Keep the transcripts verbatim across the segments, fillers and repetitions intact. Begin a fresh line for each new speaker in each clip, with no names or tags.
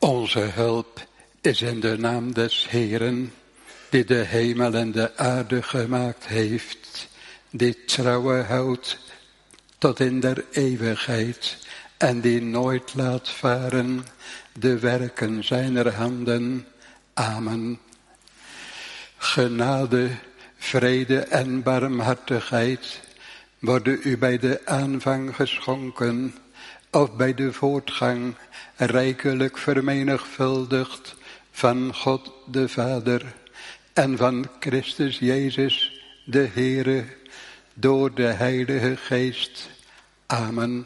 Onze hulp is in de naam des Heeren, die de hemel en de aarde gemaakt heeft, die trouwe houdt tot in der eeuwigheid en die nooit laat varen de werken zijner handen. Amen. Genade, vrede en barmhartigheid worden u bij de aanvang geschonken of bij de voortgang rijkelijk vermenigvuldigd van God de Vader en van Christus Jezus de Heere door de Heilige Geest. Amen.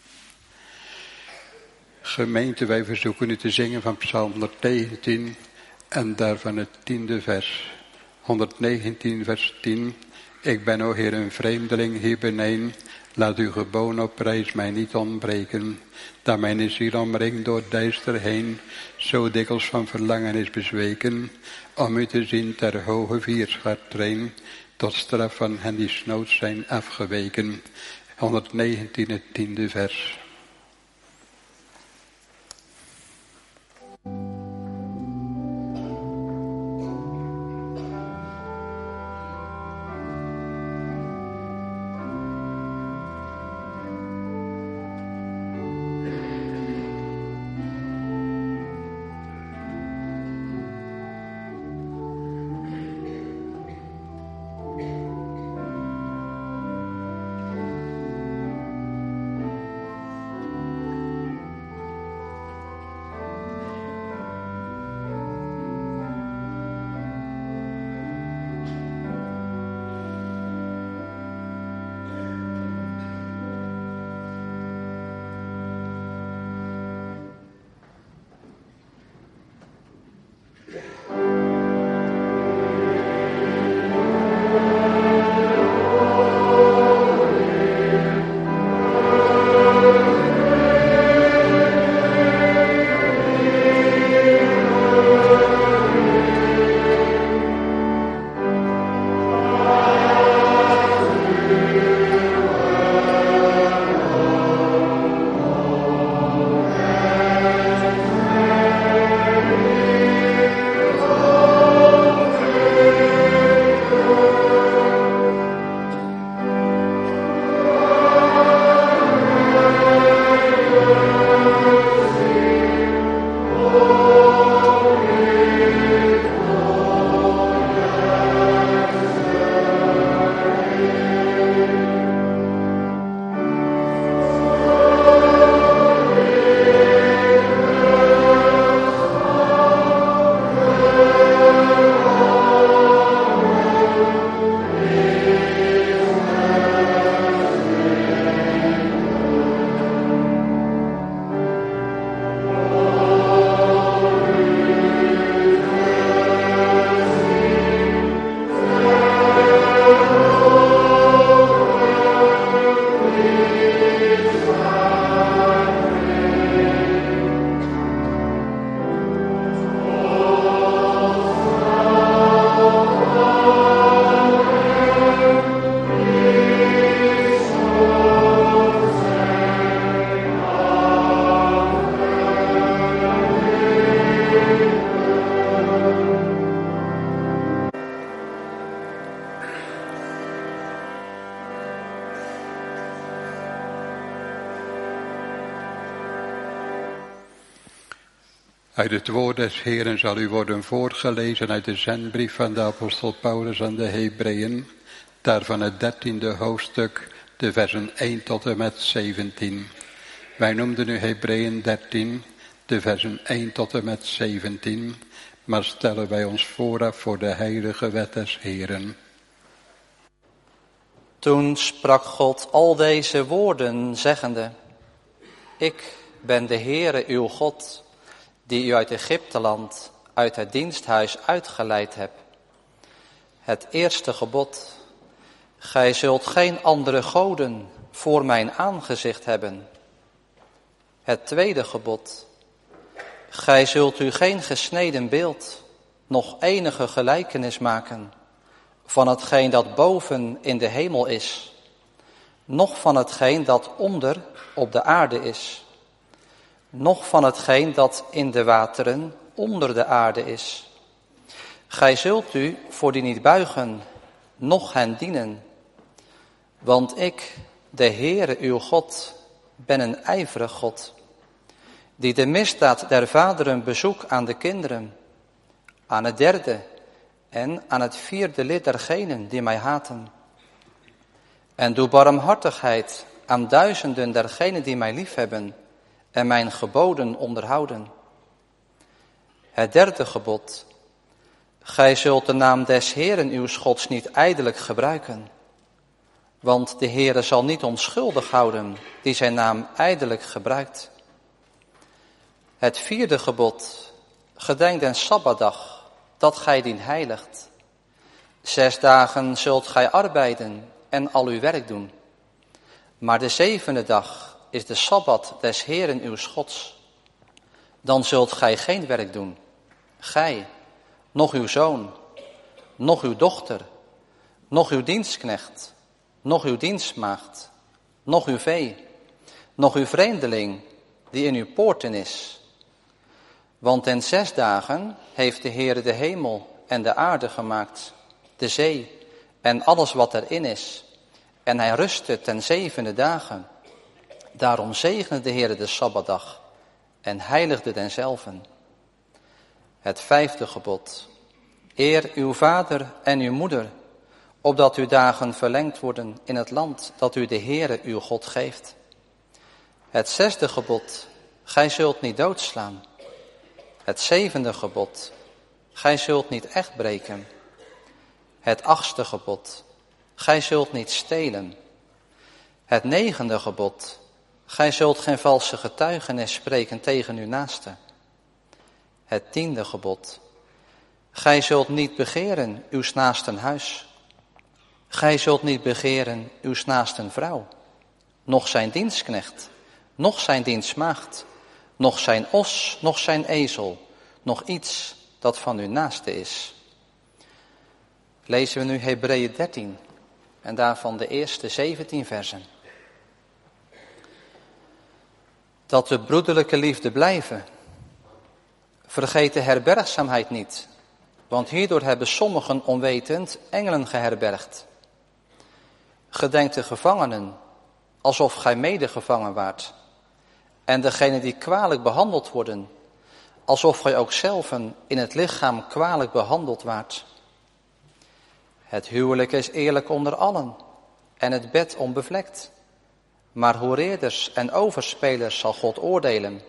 Gemeente, wij verzoeken u te zingen van Psalm honderdnegentien en daarvan het tiende vers. honderdnegentien vers tien. Ik ben, o Heer, een vreemdeling hier beneden. Laat uw geboden op reis mij niet ontbreken. Dat mijn ziel omringt door duister heen, zo dikwijls van verlangen is bezweken, om u te zien ter hoge vierschartrein, tot straf van hen die snoods zijn afgeweken. honderdnegentien, het tiende vers. Uit het woord des Heeren zal u worden voorgelezen uit de zendbrief van de apostel Paulus aan de Hebreeën, daarvan het dertiende hoofdstuk, de versen één tot en met zeventien. Wij noemden nu Hebreeën dertien, de versen één tot en met zeventien, maar stellen wij ons vooraf voor de heilige wet des Heeren.
Toen sprak God al deze woorden, zeggende: Ik ben de Heere uw God, die u uit Egypteland, uit het diensthuis uitgeleid heb. Het eerste gebod: Gij zult geen andere goden voor mijn aangezicht hebben. Het tweede gebod: Gij zult u geen gesneden beeld, nog enige gelijkenis maken van hetgeen dat boven in de hemel is, noch van hetgeen dat onder op de aarde is, noch van hetgeen dat in de wateren onder de aarde is. Gij zult u voor die niet buigen, noch hen dienen. Want ik, de Heere uw God, ben een ijverig God, die de misdaad der vaderen bezoek aan de kinderen, aan het derde en aan het vierde lid dergenen die mij haten. En doe barmhartigheid aan duizenden dergenen die mij liefhebben en mijn geboden onderhouden. Het derde gebod: gij zult de naam des Heeren uws Gods niet ijdelijk gebruiken. Want de Heere zal niet onschuldig houden die zijn naam ijdelijk gebruikt. Het vierde gebod: gedenk den Sabbatdag, dat gij dien heiligt. Zes dagen zult gij arbeiden en al uw werk doen. Maar de zevende dag is de Sabbat des Heeren uws Gods. Dan zult gij geen werk doen, gij, noch uw zoon, noch uw dochter, noch uw dienstknecht, noch uw dienstmaagd, noch uw vee, noch uw vreemdeling die in uw poorten is. Want in zes dagen heeft de Heere de hemel en de aarde gemaakt, de zee en alles wat erin is. En hij rustte ten zevende dagen. Daarom zegende de Heere de Sabbatdag en heiligde denzelven. Het vijfde gebod: eer uw vader en uw moeder, opdat uw dagen verlengd worden in het land dat u de Heere uw God geeft. Het zesde gebod: gij zult niet doodslaan. Het zevende gebod: gij zult niet echt breken. Het achtste gebod: gij zult niet stelen. Het negende gebod: gij zult geen valse getuigenis spreken tegen uw naaste. Het tiende gebod: gij zult niet begeren uws naasten huis. Gij zult niet begeren uws naasten vrouw, noch zijn dienstknecht, noch zijn dienstmaagd, noch zijn os, noch zijn ezel, noch iets dat van uw naaste is. Lezen we nu Hebreeën dertien en daarvan de eerste zeventien versen. Dat de broederlijke liefde blijven. Vergeet de herbergzaamheid niet, want hierdoor hebben sommigen onwetend engelen geherbergd. Gedenk de gevangenen, alsof gij medegevangen waart, en degenen die kwalijk behandeld worden, alsof gij ook zelven in het lichaam kwalijk behandeld waart. Het huwelijk is eerlijk onder allen, en het bed onbevlekt. Maar hoereerders en overspelers zal God oordelen.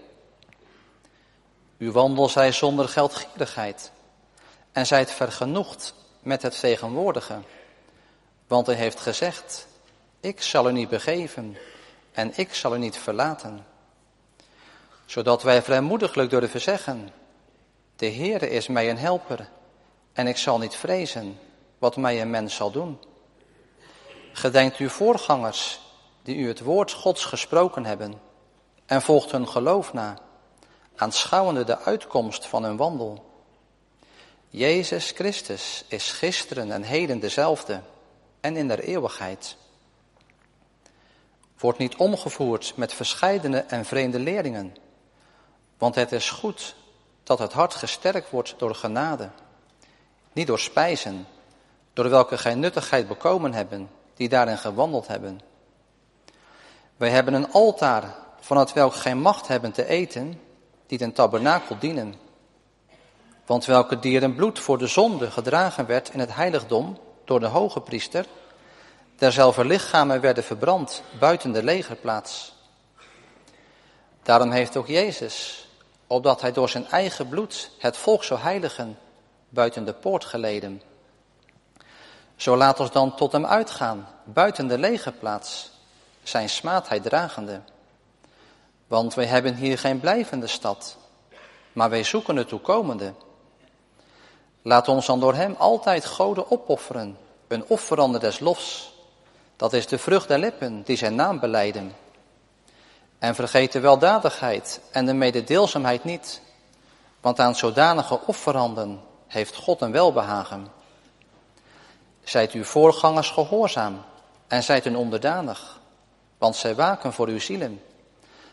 Uw wandel zij zonder geldgierigheid, en zijt vergenoegd met het tegenwoordige. Want hij heeft gezegd: ik zal u niet begeven, en ik zal u niet verlaten. Zodat wij vrijmoediglijk durven zeggen: de Heere is mij een helper, en ik zal niet vrezen wat mij een mens zal doen. Gedenkt uw voorgangers, die u het woord Gods gesproken hebben, en volgt hun geloof na, aanschouwende de uitkomst van hun wandel. Jezus Christus is gisteren en heden dezelfde, en in der eeuwigheid. Wordt niet omgevoerd met verscheidene en vreemde leringen, want het is goed dat het hart gesterkt wordt door genade, niet door spijzen, door welke gij nuttigheid bekomen hebben, die daarin gewandeld hebben. Wij hebben een altaar, van het welk gij macht hebben te eten, die den tabernakel dienen. Want welke dieren bloed voor de zonde gedragen werd in het heiligdom door de hoge priester, derzelfde lichamen werden verbrand buiten de legerplaats. Daarom heeft ook Jezus, opdat hij door zijn eigen bloed het volk zou heiligen, buiten de poort geleden. Zo laat ons dan tot hem uitgaan, buiten de legerplaats, zijn smaadheid dragende. Want wij hebben hier geen blijvende stad, maar wij zoeken de toekomende. Laat ons dan door hem altijd goden opofferen, een offerande des lofs. Dat is de vrucht der lippen die zijn naam belijden. En vergeet de weldadigheid en de mededeelzaamheid niet, want aan zodanige offeranden heeft God een welbehagen. Zijt uw voorgangers gehoorzaam en zijt hun onderdanig, want zij waken voor uw zielen,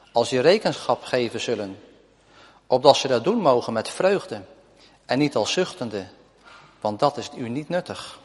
als die rekenschap geven zullen, opdat ze dat doen mogen met vreugde en niet als zuchtende, want dat is u niet nuttig.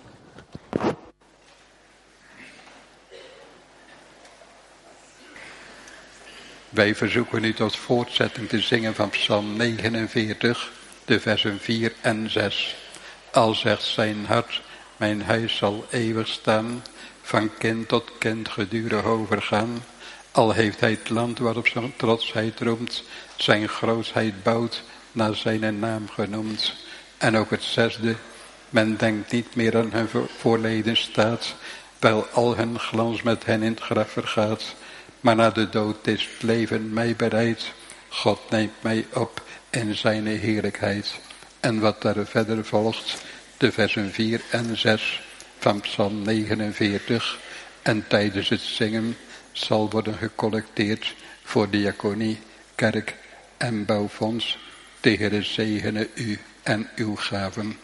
Wij verzoeken u tot voortzetting te zingen van Psalm negenenveertig, de versen vier en zes. Al zegt zijn hart, mijn huis zal eeuwig staan, van kind tot kind gedurig overgaan. Al heeft hij het land waarop zijn trotsheid roemt, zijn grootheid bouwt, naar zijn naam genoemd. En ook het zesde, men denkt niet meer aan hun voorleden staat, wel al hun glans met hen in het graf vergaat. Maar na de dood is het leven mij bereid, God neemt mij op in zijn heerlijkheid. En wat daar verder volgt, de versen vier en zes van Psalm negenenveertig. En tijdens het zingen zal worden gecollecteerd voor diaconie, kerk en bouwfonds. De Heere zegene u en uw gaven.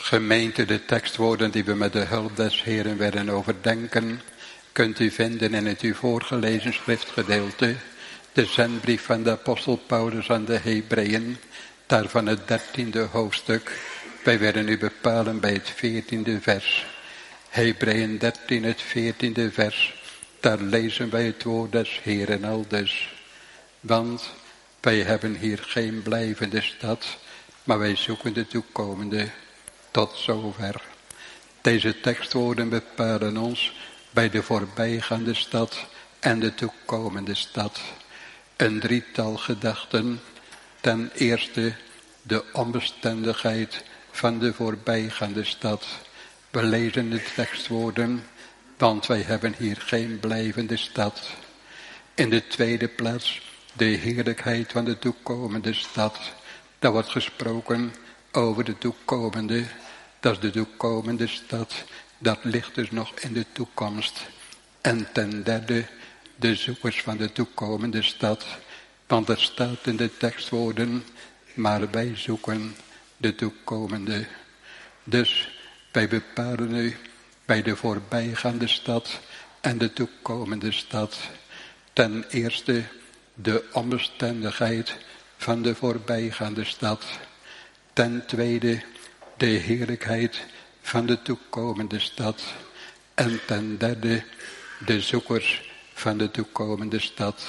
Gemeente, de tekstwoorden die we met de hulp des Heren werden overdenken, kunt u vinden in het u voorgelezen schriftgedeelte, de zendbrief van de apostel Paulus aan de Hebreeën, daarvan het dertiende hoofdstuk. Wij werden u bepalen bij het veertiende vers. Hebreeën dertien, het veertiende vers. Daar lezen wij het woord des Heren aldus. Want wij hebben hier geen blijvende stad, maar wij zoeken de toekomende. Tot zover. Deze tekstwoorden bepalen ons bij de voorbijgaande stad en de toekomende stad. Een drietal gedachten. Ten eerste de onbestendigheid van de voorbijgaande stad. We lezen de tekstwoorden, want wij hebben hier geen blijvende stad. In de tweede plaats de heerlijkheid van de toekomende stad. Daar wordt gesproken over de toekomende. Dat is de toekomende stad. Dat ligt dus nog in de toekomst. En ten derde de zoekers van de toekomende stad. Want er staat in de tekstwoorden, maar wij zoeken de toekomende. Dus wij bepalen u bij de voorbijgaande stad en de toekomende stad. Ten eerste de onbestendigheid van de voorbijgaande stad. Ten tweede de heerlijkheid van de toekomende stad. En ten derde de zoekers van de toekomende stad.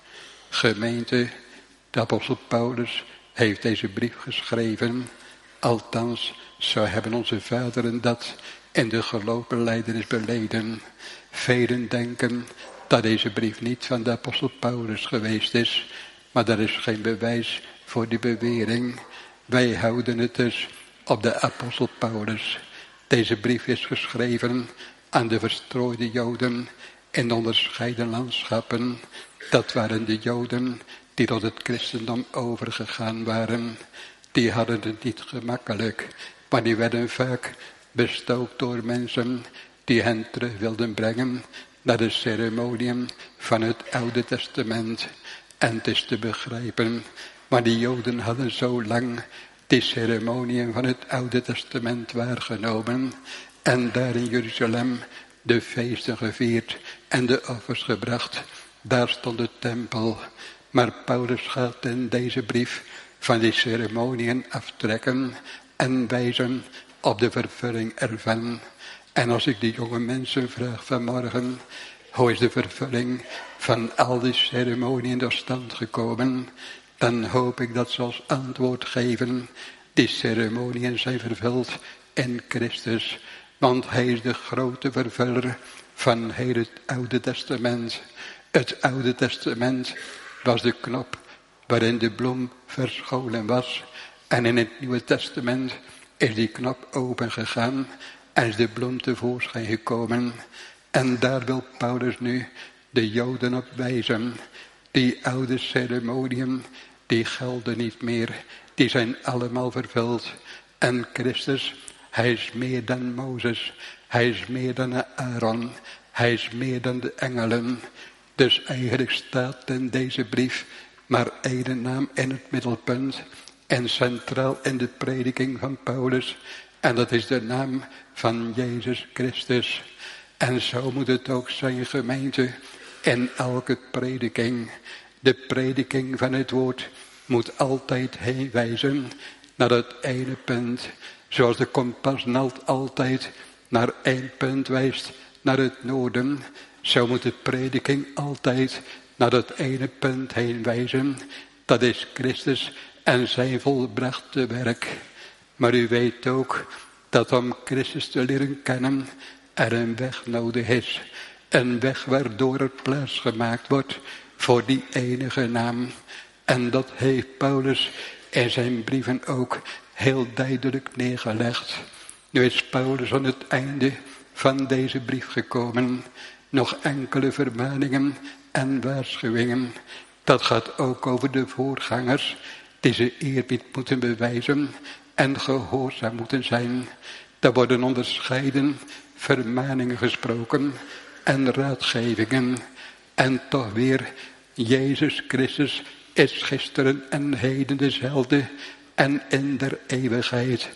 Gemeente, de apostel Paulus heeft deze brief geschreven. Althans, zo hebben onze vaderen dat in de geloofbelijdenis beleden. Velen denken dat deze brief niet van de apostel Paulus geweest is. Maar dat is geen bewijs voor die bewering. Wij houden het dus op de apostel Paulus. Deze brief is geschreven aan de verstrooide Joden in onderscheiden landschappen. Dat waren de Joden die tot het christendom overgegaan waren. Die hadden het niet gemakkelijk, maar die werden vaak bestookt door mensen die hen terug wilden brengen naar de ceremoniën van het Oude Testament. En het is te begrijpen, maar die Joden hadden zo lang die ceremoniën van het Oude Testament waargenomen en daar in Jeruzalem de feesten gevierd en de offers gebracht. Daar stond de tempel. Maar Paulus gaat in deze brief van die ceremoniën aftrekken en wijzen op de vervulling ervan. En als ik die jonge mensen vraag vanmorgen, hoe is de vervulling van al die ceremoniën tot stand gekomen, dan hoop ik dat ze als antwoord geven, die ceremoniën zijn vervuld in Christus. Want hij is de grote vervuller van heel het Oude Testament. Het Oude Testament was de knop waarin de bloem verscholen was. En in het Nieuwe Testament is die knop opengegaan en is de bloem tevoorschijn gekomen. En daar wil Paulus nu de Joden op wijzen. Die oude ceremoniën, die gelden niet meer. Die zijn allemaal vervuld. En Christus, hij is meer dan Mozes. Hij is meer dan Aaron. Hij is meer dan de engelen. Dus eigenlijk staat in deze brief maar één naam in het middelpunt. En centraal in de prediking van Paulus. En dat is de naam van Jezus Christus. En zo moet het ook zijn, gemeente, in elke prediking. De prediking van het woord moet altijd heen wijzen naar het ene punt. Zoals de kompasnaald altijd naar één punt wijst, naar het noorden. Zo moet de prediking altijd naar dat ene punt heen wijzen. Dat is Christus en zijn volbrachte werk. Maar u weet ook dat om Christus te leren kennen er een weg nodig is. Een weg waardoor er plaats gemaakt wordt voor die enige naam. En dat heeft Paulus in zijn brieven ook heel duidelijk neergelegd. Nu is Paulus aan het einde van deze brief gekomen. Nog enkele vermaningen en waarschuwingen. Dat gaat ook over de voorgangers die ze eerbied moeten bewijzen en gehoorzaam moeten zijn. Daar worden onderscheiden vermaningen gesproken en raadgevingen. En toch weer, Jezus Christus is gisteren en heden dezelfde en in der eeuwigheid.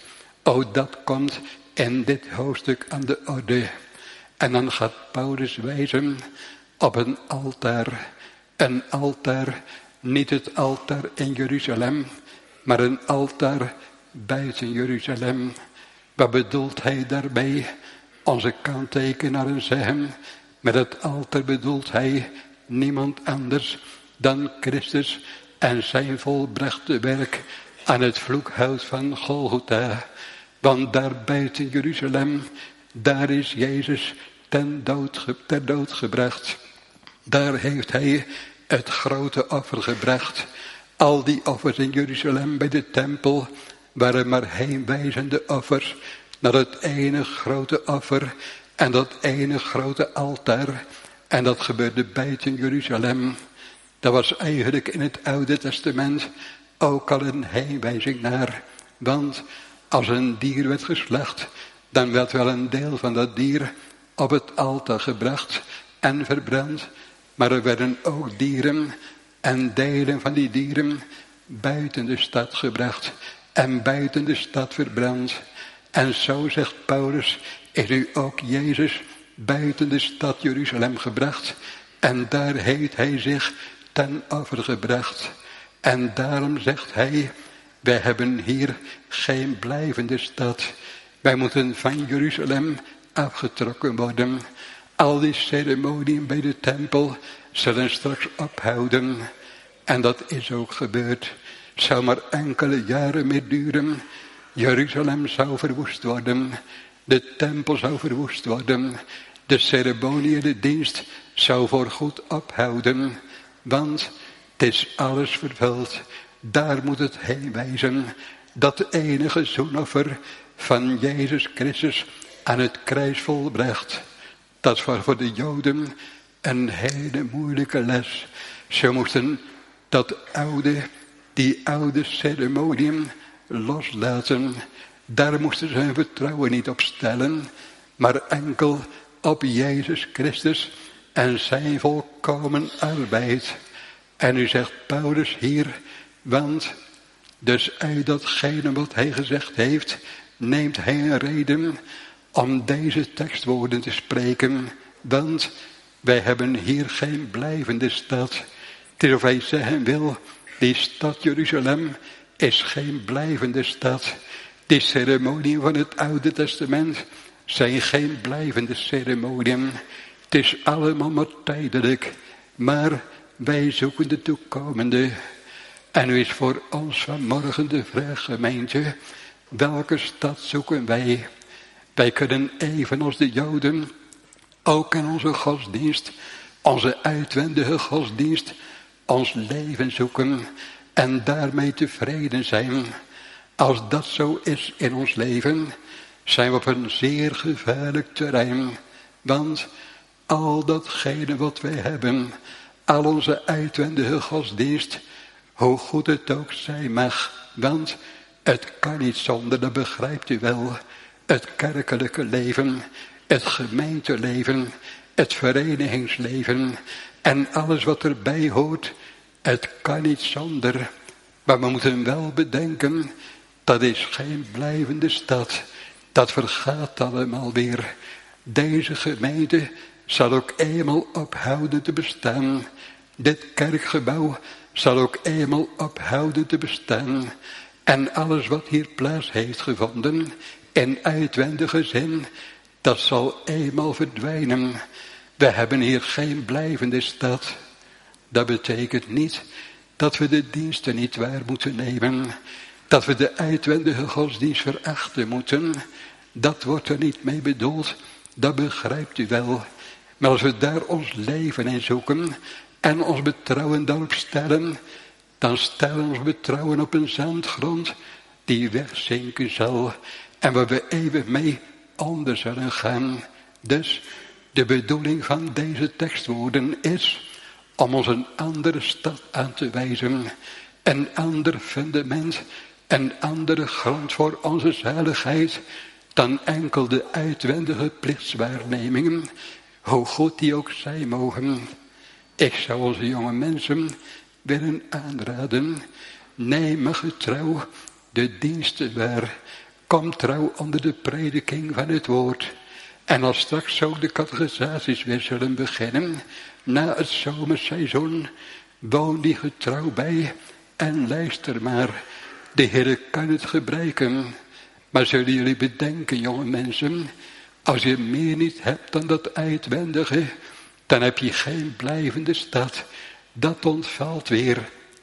Oh, dat komt in dit hoofdstuk aan de orde. En dan gaat Paulus wijzen op een altaar. Een altaar, niet het altaar in Jeruzalem, maar een altaar buiten Jeruzalem. Wat bedoelt hij daarbij? Onze kanttekenaren zeggen, met het altaar bedoelt hij niemand anders dan Christus en zijn volbrachte werk aan het vloekhout van Golgotha. Want daar buiten Jeruzalem, daar is Jezus ten dood, ter dood gebracht. Daar heeft hij het grote offer gebracht. Al die offers in Jeruzalem bij de tempel waren maar heenwijzende offers naar het ene grote offer en dat ene grote altaar. En dat gebeurde buiten Jeruzalem. Dat was eigenlijk in het Oude Testament ook al een heenwijzing naar. Want als een dier werd geslacht, dan werd wel een deel van dat dier op het altaar gebracht en verbrand. Maar er werden ook dieren en delen van die dieren buiten de stad gebracht en buiten de stad verbrand. En zo zegt Paulus, is u ook Jezus buiten de stad Jeruzalem gebracht. En daar heeft hij zich ten offer gebracht. En daarom zegt hij, wij hebben hier geen blijvende stad. Wij moeten van Jeruzalem afgetrokken worden. Al die ceremonieën bij de tempel zullen straks ophouden. En dat is ook gebeurd. Het zou maar enkele jaren meer duren. Jeruzalem zou verwoest worden. De tempel zou verwoest worden. De ceremonie en de dienst zou voorgoed ophouden. Want het is alles vervuld. Daar moet het heen wijzen. Dat enige zoenoffer van Jezus Christus aan het kruis volbracht. Dat was voor de Joden een hele moeilijke les. Ze moesten dat oude, die oude ceremonieën loslaten. Daar moesten ze hun vertrouwen niet op stellen, maar enkel op Jezus Christus en zijn volkomen arbeid. En nu zegt Paulus hier, want dus uit datgene wat hij gezegd heeft, neemt hij een reden om deze tekstwoorden te spreken. Want wij hebben hier geen blijvende stad. Het is of hij zeggen wil, die stad Jeruzalem is geen blijvende stad. Die ceremonieën van het Oude Testament zijn geen blijvende ceremonieën. Het is allemaal maar tijdelijk. Maar wij zoeken de toekomende. En nu is voor ons vanmorgen de vraag, gemeente, welke stad zoeken wij? Wij kunnen evenals de Joden ook in onze godsdienst, onze uitwendige godsdienst, ons leven zoeken en daarmee tevreden zijn. Als dat zo is in ons leven, zijn we op een zeer gevaarlijk terrein. Want al datgene wat wij hebben, al onze uitwendige godsdienst, hoe goed het ook zijn mag, want het kan niet zonder, dat begrijpt u wel, het kerkelijke leven, het gemeenteleven, het verenigingsleven en alles wat erbij hoort, het kan niet zonder. Maar we moeten wel bedenken, dat is geen blijvende stad. Dat vergaat allemaal weer. Deze gemeente zal ook eenmaal ophouden te bestaan. Dit kerkgebouw zal ook eenmaal ophouden te bestaan. En alles wat hier plaats heeft gevonden, in uitwendige zin, dat zal eenmaal verdwijnen. We hebben hier geen blijvende stad. Dat betekent niet dat we de diensten niet waar moeten nemen. Dat we de uitwendige godsdienst verachten moeten. Dat wordt er niet mee bedoeld. Dat begrijpt u wel. Maar als we daar ons leven in zoeken en ons betrouwen daarop stellen, dan stellen we ons betrouwen op een zandgrond die wegzinken zal en waar we eeuwig mee onder zullen gaan. Dus de bedoeling van deze tekstwoorden is om ons een andere stad aan te wijzen, een ander fundament, een andere grond voor onze zaligheid dan enkel de uitwendige plichtswaarnemingen, hoe goed die ook zijn mogen. Ik zou onze jonge mensen willen aanraden, neem getrouw de diensten waar. kom trouw onder de prediking van het woord. En als straks ook de catechisaties weer zullen beginnen, na het zomerseizoen, woon die getrouw bij en luister maar. De Heer kan het gebruiken. Maar zullen jullie bedenken, jonge mensen, als je meer niet hebt dan dat uitwendige, dan heb je geen blijvende stad. Dat ontvalt weer.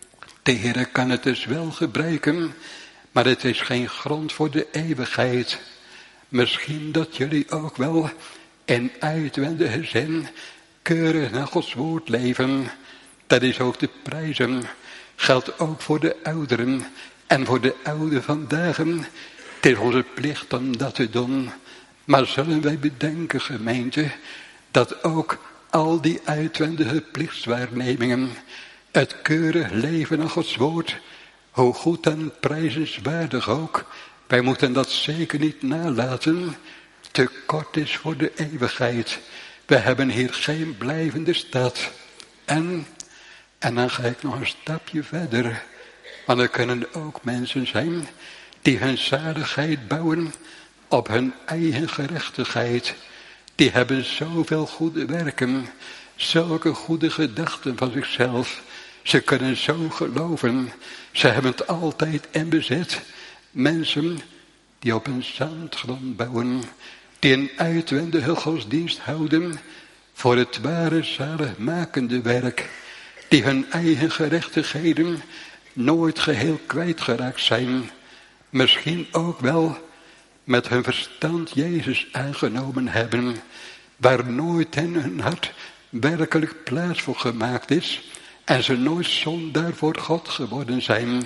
De Heer kan het dus wel gebruiken, maar het is geen grond voor de eeuwigheid. Misschien dat jullie ook wel in uitwendige zin keurig naar Gods woord leven. Dat is ook te prijzen. Geldt ook voor de ouderen en voor de oude vandaag. Het is onze plicht om dat te doen. Maar zullen wij bedenken, gemeente, dat ook al die uitwendige plichtswaarnemingen, het keurig leven naar Gods woord, hoe goed en prijzenswaardig ook, wij moeten dat zeker niet nalaten, te kort is voor de eeuwigheid. We hebben hier geen blijvende stad. En, en dan ga ik nog een stapje verder. Want er kunnen ook mensen zijn die hun zaligheid bouwen op hun eigen gerechtigheid. Die hebben zoveel goede werken, zulke goede gedachten van zichzelf. Ze kunnen zo geloven. Ze hebben het altijd in bezit. Mensen die op een zandgrond bouwen, die een uitwendige godsdienst houden voor het ware zaligmakende werk, die hun eigen gerechtigheden nooit geheel kwijtgeraakt zijn, misschien ook wel met hun verstand Jezus aangenomen hebben, waar nooit in hun hart werkelijk plaats voor gemaakt is en ze nooit zondaar voor God geworden zijn.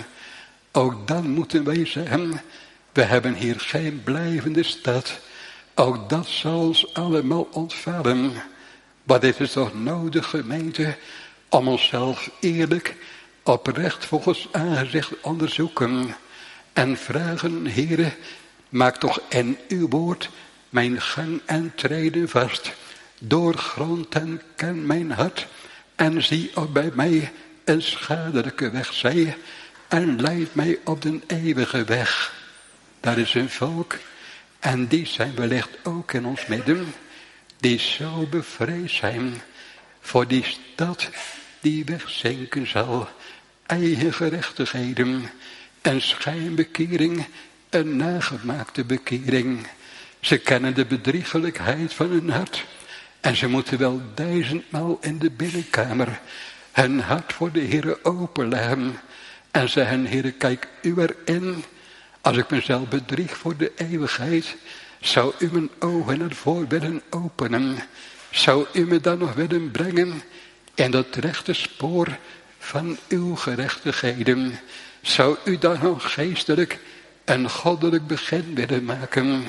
Ook dan moeten wij zeggen, we hebben hier geen blijvende stad. Ook dat zal ons allemaal ontvallen. Maar dit is toch nodig, gemeente, om onszelf eerlijk, oprecht voor Gods aangezicht onderzoeken. En vragen, Heere, maak toch in uw woord mijn gang en treden vast. Doorgrond en ken mijn hart. En zie of bij mij een schadelijke weg zij. En leid mij op de eeuwige weg. Daar is een volk. En die zijn wellicht ook in ons midden. Die zo bevreesd zijn voor die stad die wegzinken zal. Eigen gerechtigheden en schijnbekering, een nagemaakte bekering. Ze kennen de bedriegelijkheid van hun hart. En ze moeten wel duizendmaal in de binnenkamer hun hart voor de Heere openleggen. En zeggen, Heere, kijk u erin. Als ik mezelf bedrieg voor de eeuwigheid, zou u mijn ogen ervoor willen openen. Zou u me dan nog willen brengen in dat rechte spoor van uw gerechtigheden. Zou u dan nog geestelijk een goddelijk begin willen maken.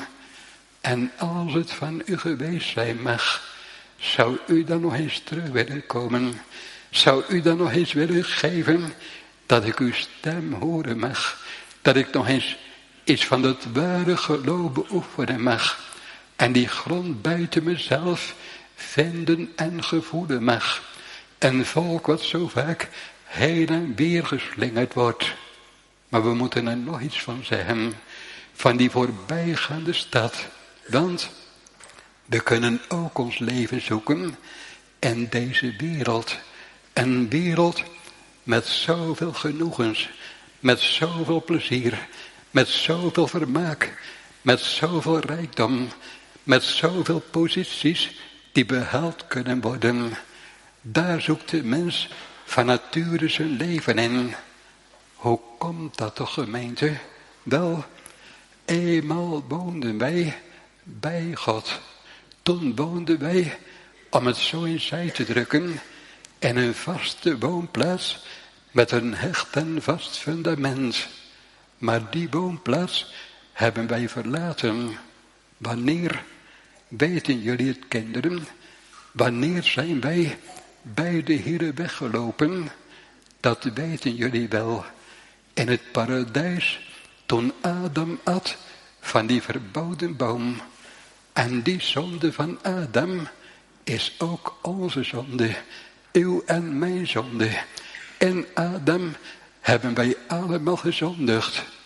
En als het van u geweest zijn mag, zou u dan nog eens terug willen komen. Zou u dan nog eens willen geven dat ik uw stem horen mag. Dat ik nog eens iets van het ware geloof beoefenen mag. En die grond buiten mezelf vinden en gevoelen mag. Een volk wat zo vaak heen en weer geslingerd wordt. Maar we moeten er nog iets van zeggen. Van die voorbijgaande stad. Want we kunnen ook ons leven zoeken in deze wereld. Een wereld met zoveel genoegens. Met zoveel plezier. Met zoveel vermaak. Met zoveel rijkdom. Met zoveel posities die behaald kunnen worden. Daar zoekt de mens van nature zijn leven in. Hoe komt dat toch, gemeente? Wel, eenmaal woonden wij bij God. Toen woonden wij, om het zo in zij te drukken, in een vaste woonplaats met een hecht en vast fundament. Maar die woonplaats hebben wij verlaten. Wanneer, weten jullie het, kinderen? Wanneer zijn wij bij de Heere weggelopen? Dat weten jullie wel. In het paradijs, toen Adam at van die verboden boom. En die zonde van Adam is ook onze zonde. Uw en mijn zonde. In Adam hebben wij allemaal gezondigd.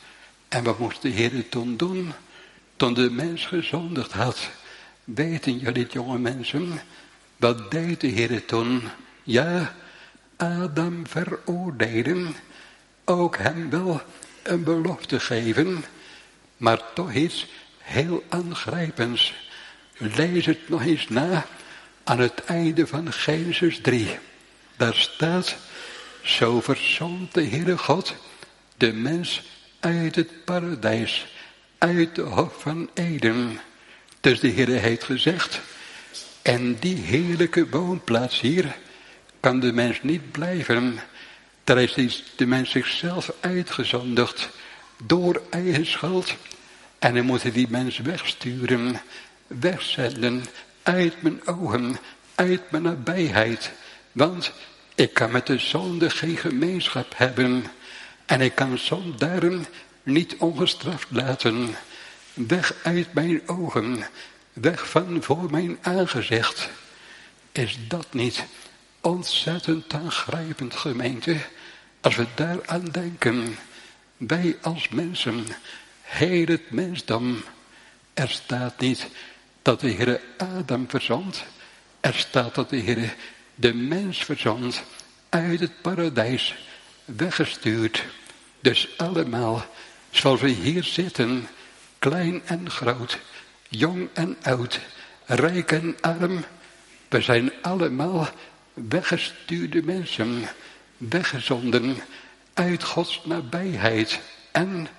En wat moest de Heer toen doen? Toen de mens gezondigd had. Weten jullie het, jonge mensen? Wat deed de Heer toen? Ja, Adam veroordelen. Ook hem wel een belofte geven. Maar toch iets heel aangrijpends. Lees het nog eens na aan het einde van Genesis drie. Daar staat: zo verzond de Heere God de mens uit het paradijs, uit de hof van Eden. Dus de Heere heeft gezegd, en die heerlijke woonplaats hier kan de mens niet blijven. Daar is de mens zichzelf uitgezondigd door eigen schuld. En dan moet hij die mens wegsturen, wegzenden, uit mijn ogen, uit mijn nabijheid. Want ik kan met de zonde geen gemeenschap hebben. En ik kan zondaren niet ongestraft laten. Weg uit mijn ogen, weg van voor mijn aangezicht. Is dat niet ontzettend aangrijpend, gemeente? Als we daaraan denken, wij als mensen, heel het mensdom. Er staat niet dat de Heere Adam verzond. Er staat dat de Heere de mens verzond, uit het paradijs weggestuurd. Dus allemaal, zoals we hier zitten, klein en groot, jong en oud, rijk en arm. We zijn allemaal weggestuurde mensen, weggezonden uit Gods nabijheid. En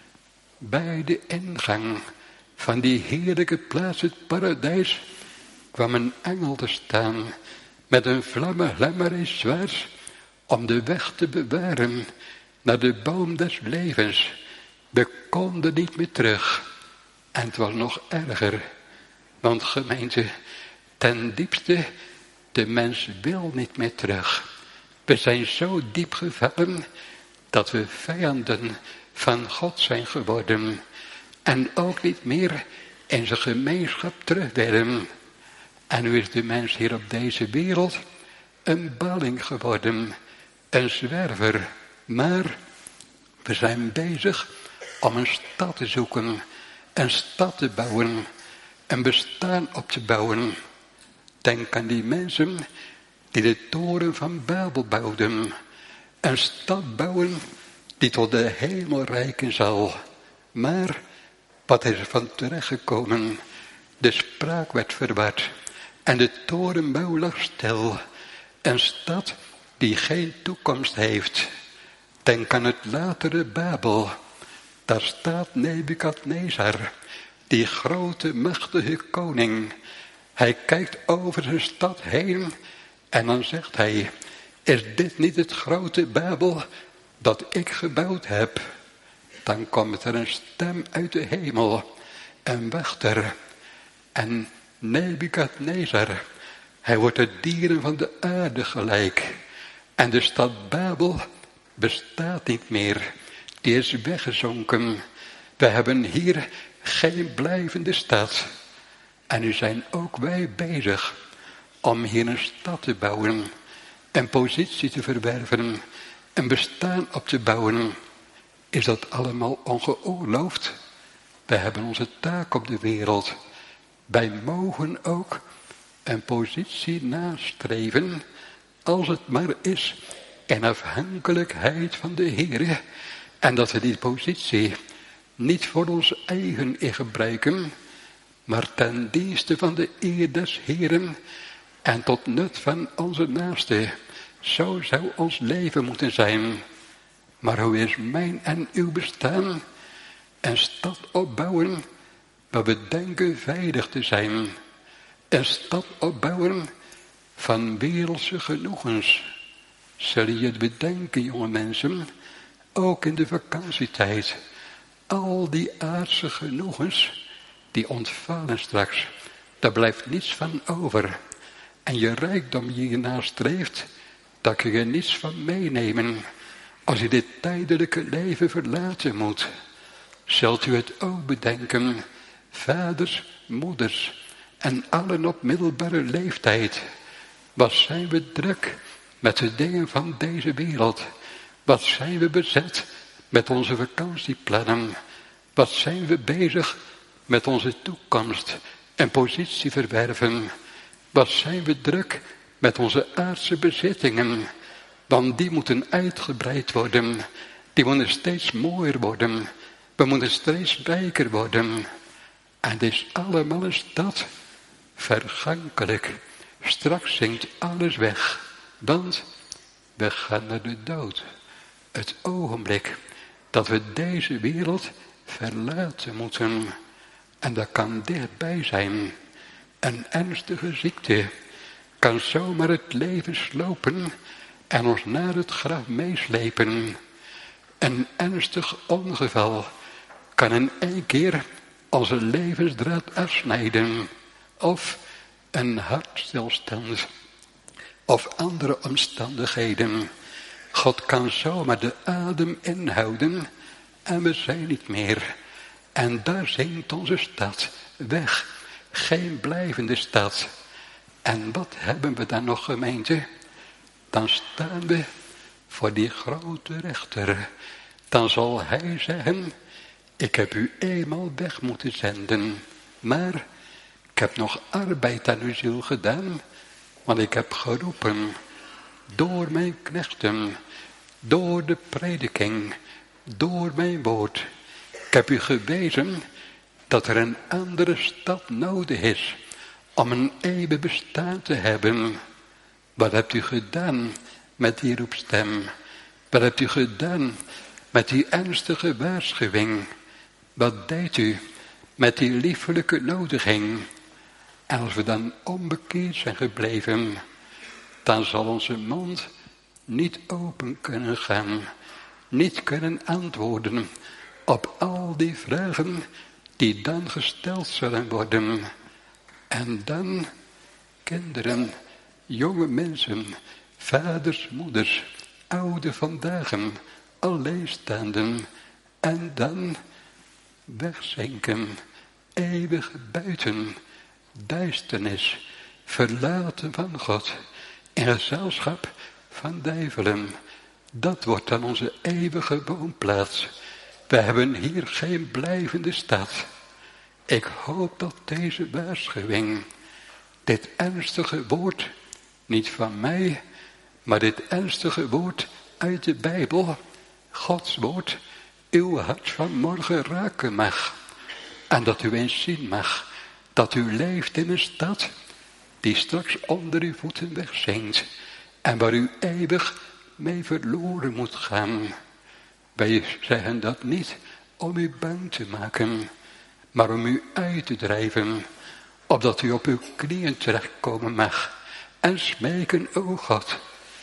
bij de ingang van die heerlijke plaats, het paradijs, kwam een engel te staan met een vlammen zwaard om de weg te bewaren naar de boom des levens. We konden niet meer terug. En het was nog erger. Want gemeente, ten diepste, de mens wil niet meer terug. We zijn zo diep gevallen dat we vijanden van God zijn geworden. En ook niet meer in zijn gemeenschap terug willen. En nu is de mens hier op deze wereld een balling geworden. Een zwerver. Maar we zijn bezig om een stad te zoeken. Een stad te bouwen. Een bestaan op te bouwen. Denk aan die mensen die de toren van Babel bouwden. Een stad bouwen die tot de hemel reiken zal. Maar wat is er van terechtgekomen? De spraak werd verward. En de torenbouw lag stil. Een stad die geen toekomst heeft. Denk aan het latere Babel. Daar staat Nebukadnezar, die grote machtige koning. Hij kijkt over zijn stad heen en dan zegt hij: is dit niet het grote Babel dat ik gebouwd heb? Dan komt er een stem uit de hemel, een wachter. En Nebukadnezar, hij wordt de dieren van de aarde gelijk. En de stad Babel bestaat niet meer. Die is weggezonken. We hebben hier geen blijvende stad. En nu zijn ook wij bezig om hier een stad te bouwen. Een positie te verwerven. Een bestaan op te bouwen. Is dat allemaal ongeoorloofd? We hebben onze taak op de wereld. Wij mogen ook een positie nastreven, als het maar is, in afhankelijkheid van de Heer. En dat we die positie niet voor ons eigen in gebruiken, maar ten dienste van de eer des Heeren en tot nut van onze naaste. Zo zou ons leven moeten zijn. Maar hoe is mijn en uw bestaan? Een stad opbouwen waar we denken veilig te zijn. Een stad opbouwen van wereldse genoegens. Zul je het bedenken, jonge mensen, ook in de vakantietijd. Al die aardse genoegens, die ontvallen straks. Daar blijft niets van over. En je rijkdom die je nastreeft, daar kun je niets van meenemen. Als je dit tijdelijke leven verlaten moet. Zult u het ook bedenken, vaders, moeders en allen op middelbare leeftijd. Wat zijn we druk met de dingen van deze wereld. Wat zijn we bezet met onze vakantieplannen? Wat zijn we bezig met onze toekomst en positie verwerven? Wat zijn we druk met onze aardse bezittingen? Want die moeten uitgebreid worden. Die moeten steeds mooier worden. We moeten steeds rijker worden. En het is allemaal een stad vergankelijk. Straks zinkt alles weg. Want we gaan naar de dood. Het ogenblik dat we deze wereld verlaten moeten. En dat kan dichtbij zijn. Een ernstige ziekte kan zomaar het leven slopen en ons naar het graf meeslepen. Een ernstig ongeval kan in één keer onze levensdraad afsnijden. Of een hartstilstand. Of andere omstandigheden. God kan zomaar de adem inhouden en we zijn niet meer. En daar zinkt onze stad weg. Geen blijvende stad. En wat hebben we dan nog, gemeente? Dan staan we voor die grote rechter. Dan zal hij zeggen, ik heb u eenmaal weg moeten zenden. Maar ik heb nog arbeid aan uw ziel gedaan. Want ik heb geroepen door mijn knechten, door de prediking, door mijn woord. Ik heb u gewezen dat er een andere stad nodig is om een eeuwig bestaan te hebben. Wat hebt u gedaan met die roepstem? Wat hebt u gedaan met die ernstige waarschuwing? Wat deed u met die liefelijke nodiging? En als we dan onbekeerd zijn gebleven, dan zal onze mond niet open kunnen gaan, niet kunnen antwoorden op al die vragen die dan gesteld zullen worden. En dan, kinderen, jonge mensen, vaders, moeders, oude vandaag, alleenstaanden, en dan wegzinken, eeuwig buiten, duisternis, verlaten van God, in gezelschap van duivelen. Dat wordt dan onze eeuwige woonplaats. We hebben hier geen blijvende stad. Ik hoop dat deze waarschuwing, dit ernstige woord, niet van mij, maar dit ernstige woord uit de Bijbel, Gods woord, uw hart vanmorgen raken mag. En dat u eens zien mag dat u leeft in een stad die straks onder uw voeten wegzinkt. En waar u eeuwig mee verloren moet gaan. Wij zeggen dat niet om u bang te maken, maar om u uit te drijven, opdat u op uw knieën terechtkomen mag en smeken, o God,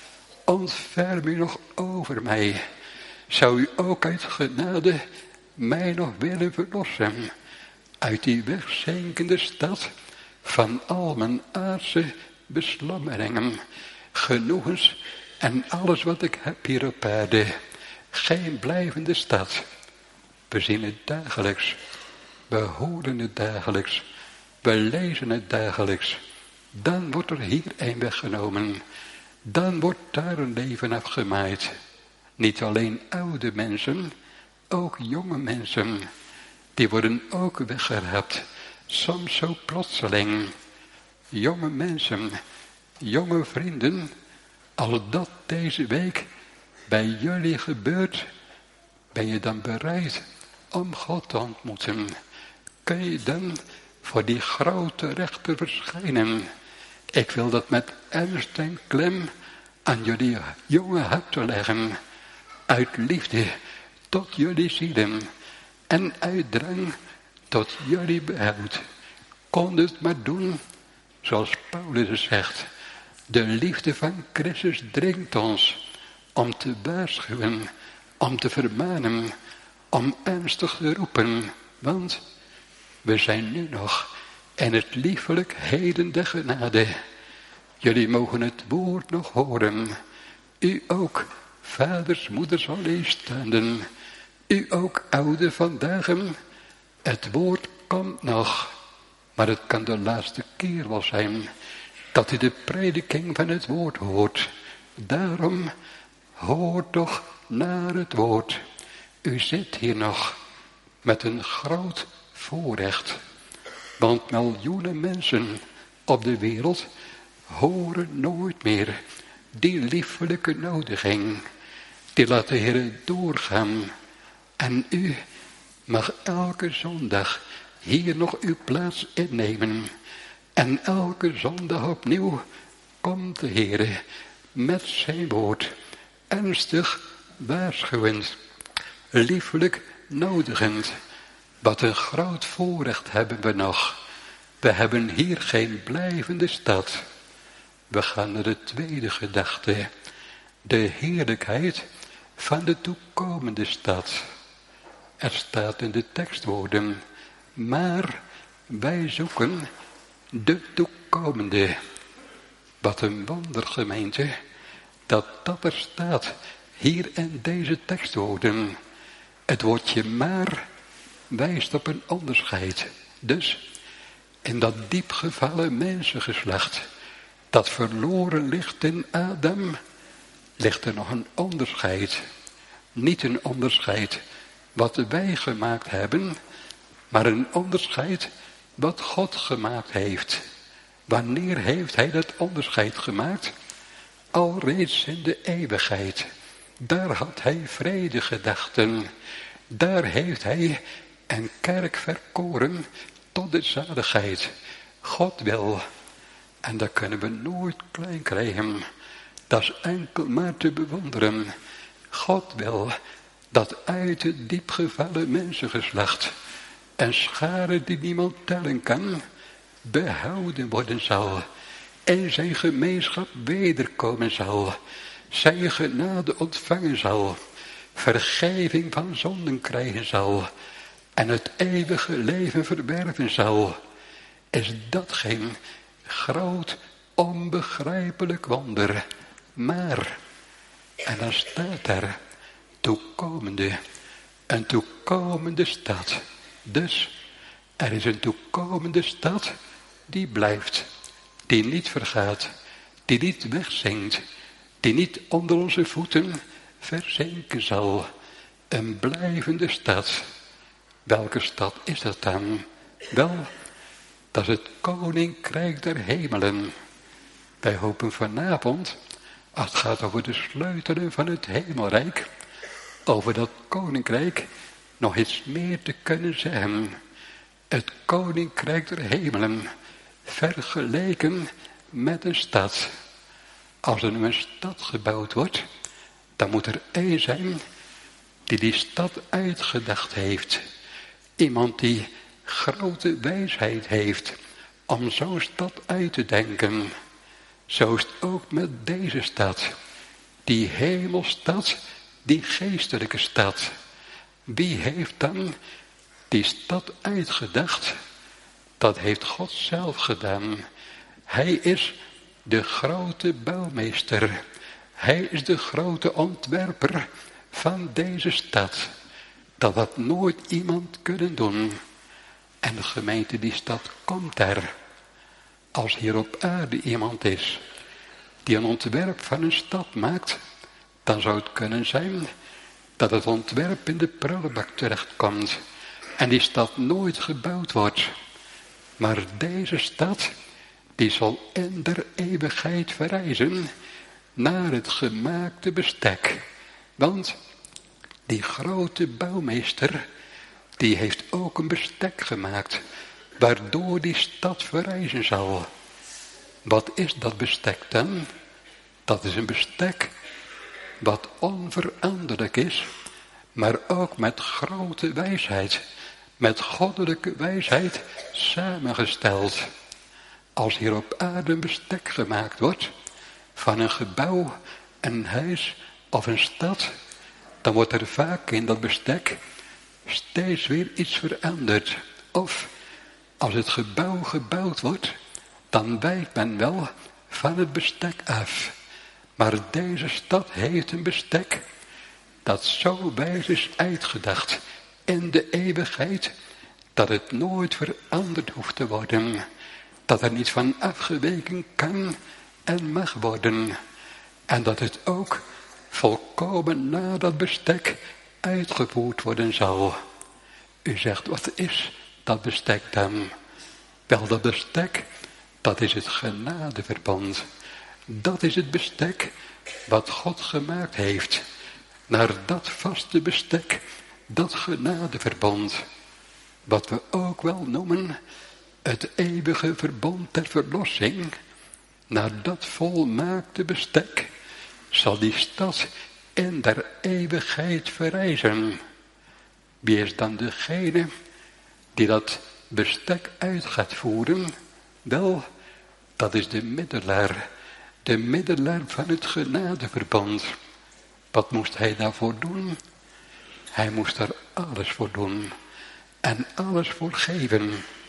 ontferm u nog over mij. Zou u ook uit genade mij nog willen verlossen uit die wegzinkende stad van al mijn aardse beslommeringen, genoegens en alles wat ik heb hier op aarde. Geen blijvende stad. We zien het dagelijks. We horen het dagelijks. We lezen het dagelijks. Dan wordt er hier een weggenomen. Dan wordt daar een leven afgemaaid. Niet alleen oude mensen, ook jonge mensen. Die worden ook weggeraapt. Soms zo plotseling. Jonge mensen, jonge vrienden, als dat deze week bij jullie gebeurt, ben je dan bereid om God te ontmoeten? Kun je dan voor die grote rechter verschijnen? Ik wil dat met ernst en klem aan jullie jonge harten leggen. Uit liefde tot jullie zielen en uit drang tot jullie behoud. Kon het maar doen zoals Paulus zegt. De liefde van Christus dringt ons om te waarschuwen, om te vermanen, om ernstig te roepen. Want we zijn nu nog in het liefelijk heden der genade. Jullie mogen het woord nog horen. U ook, vaders, moeders, alleenstaanden. U ook, oude vandaag. Het woord komt nog. Maar het kan de laatste keer wel zijn dat u de prediking van het woord hoort. Daarom hoor toch naar het woord. U zit hier nog met een groot voorrecht. Want miljoenen mensen op de wereld horen nooit meer die liefelijke nodiging. Die laat de Heer doorgaan. En u mag elke zondag hier nog uw plaats innemen. En elke zondag opnieuw komt de Heer met zijn woord ernstig waarschuwend, liefelijk nodigend. Wat een groot voorrecht hebben we nog. We hebben hier geen blijvende stad. We gaan naar de tweede gedachte. De heerlijkheid van de toekomende stad. Er staat in de tekstwoorden, maar wij zoeken de toekomende. Wat een wonder, gemeente, dat dat er staat hier in deze tekstwoorden. Het woordje maar wijst op een onderscheid. Dus in dat diepgevallen mensengeslacht, dat verloren ligt in Adam, ligt er nog een onderscheid. Niet een onderscheid wat wij gemaakt hebben, maar een onderscheid wat God gemaakt heeft. Wanneer heeft hij dat onderscheid gemaakt? Alreeds in de eeuwigheid. Daar had hij vredegedachten. Daar heeft hij een kerk verkoren tot de zaligheid. God wil. En dat kunnen we nooit klein krijgen. Dat is enkel maar te bewonderen. God wil dat uit het diepgevallen mensengeslacht een schare die niemand tellen kan, behouden worden zal. En zijn gemeenschap wederkomen zal. Zijn genade ontvangen zal. Vergeving van zonden krijgen zal. En het eeuwige leven verwerven zal. Is dat geen groot, onbegrijpelijk wonder. Maar, en dan staat er, toekomende, een toekomende stad. Dus, er is een toekomende stad die blijft, die niet vergaat, die niet wegzinkt, die niet onder onze voeten verzinken zal. Een blijvende stad. Welke stad is dat dan? Wel, dat is het koninkrijk der hemelen. Wij hopen vanavond, als het gaat over de sleutelen van het hemelrijk, over dat koninkrijk nog iets meer te kunnen zeggen. Het koninkrijk der hemelen, vergeleken met een stad. Als er nu een stad gebouwd wordt, dan moet er één zijn die die stad uitgedacht heeft. Iemand die grote wijsheid heeft om zo'n stad uit te denken. Zo is het ook met deze stad. Die hemelstad, die geestelijke stad. Wie heeft dan die stad uitgedacht? Dat heeft God zelf gedaan. Hij is de grote bouwmeester. Hij is de grote ontwerper van deze stad. Dat had nooit iemand kunnen doen. En de gemeente, die stad komt er. Als hier op aarde iemand is die een ontwerp van een stad maakt, dan zou het kunnen zijn dat het ontwerp in de prullenbak terechtkomt en die stad nooit gebouwd wordt. Maar deze stad, die zal in der eeuwigheid verrijzen naar het gemaakte bestek. Want die grote bouwmeester, die heeft ook een bestek gemaakt, waardoor die stad verrijzen zal. Wat is dat bestek dan? Dat is een bestek wat onveranderlijk is, maar ook met grote wijsheid, met goddelijke wijsheid samengesteld. Als hier op aarde een bestek gemaakt wordt van een gebouw, een huis of een stad, dan wordt er vaak in dat bestek steeds weer iets veranderd. Of als het gebouw gebouwd wordt, dan wijkt men wel van het bestek af. Maar deze stad heeft een bestek dat zo wijs is uitgedacht in de eeuwigheid, dat het nooit veranderd hoeft te worden. Dat er niet van afgeweken kan en mag worden. En dat het ook volkomen na dat bestek uitgevoerd worden zal. U zegt, wat is dat bestek dan? Wel, dat bestek, dat is het genadeverband. Dat is het bestek wat God gemaakt heeft. Naar dat vaste bestek, dat genadeverband. Wat we ook wel noemen het eeuwige verbond der verlossing. Naar dat volmaakte bestek zal die stad in der eeuwigheid verrijzen. Wie is dan degene die dat bestek uit gaat voeren? Wel, dat is de middelaar. De middelaar van het genadeverband. Wat moest hij daarvoor doen? Hij moest er alles voor doen. En alles voor geven.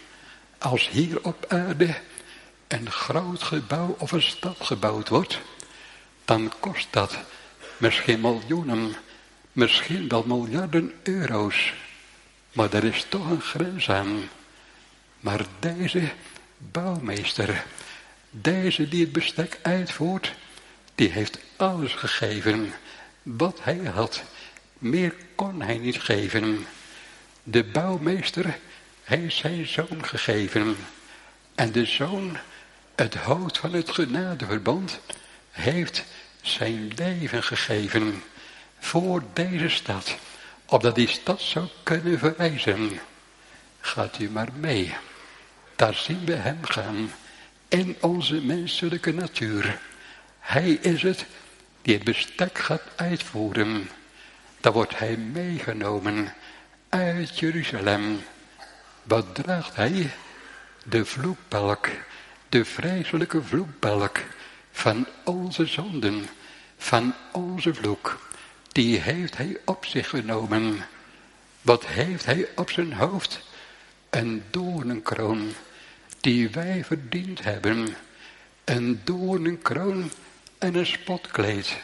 Als hier op aarde een groot gebouw of een stad gebouwd wordt, dan kost dat misschien miljoenen, misschien wel miljarden euro's. Maar er is toch een grens aan. Maar deze bouwmeester, deze die het bestek uitvoert, die heeft alles gegeven wat hij had. Meer kon hij niet geven. De bouwmeester heeft zijn zoon gegeven. En de zoon, het hoofd van het genadeverband, heeft zijn leven gegeven voor deze stad. Opdat die stad zou kunnen verrijzen. Gaat u maar mee. Daar zien we hem gaan. In onze menselijke natuur. Hij is het die het bestek gaat uitvoeren. Dan wordt hij meegenomen uit Jeruzalem. Wat draagt hij? De vloekbalk. De vreselijke vloekbalk van onze zonden. Van onze vloek. Die heeft hij op zich genomen. Wat heeft hij op zijn hoofd? Een doornenkroon die wij verdiend hebben. Een doornenkroon en een spotkleed.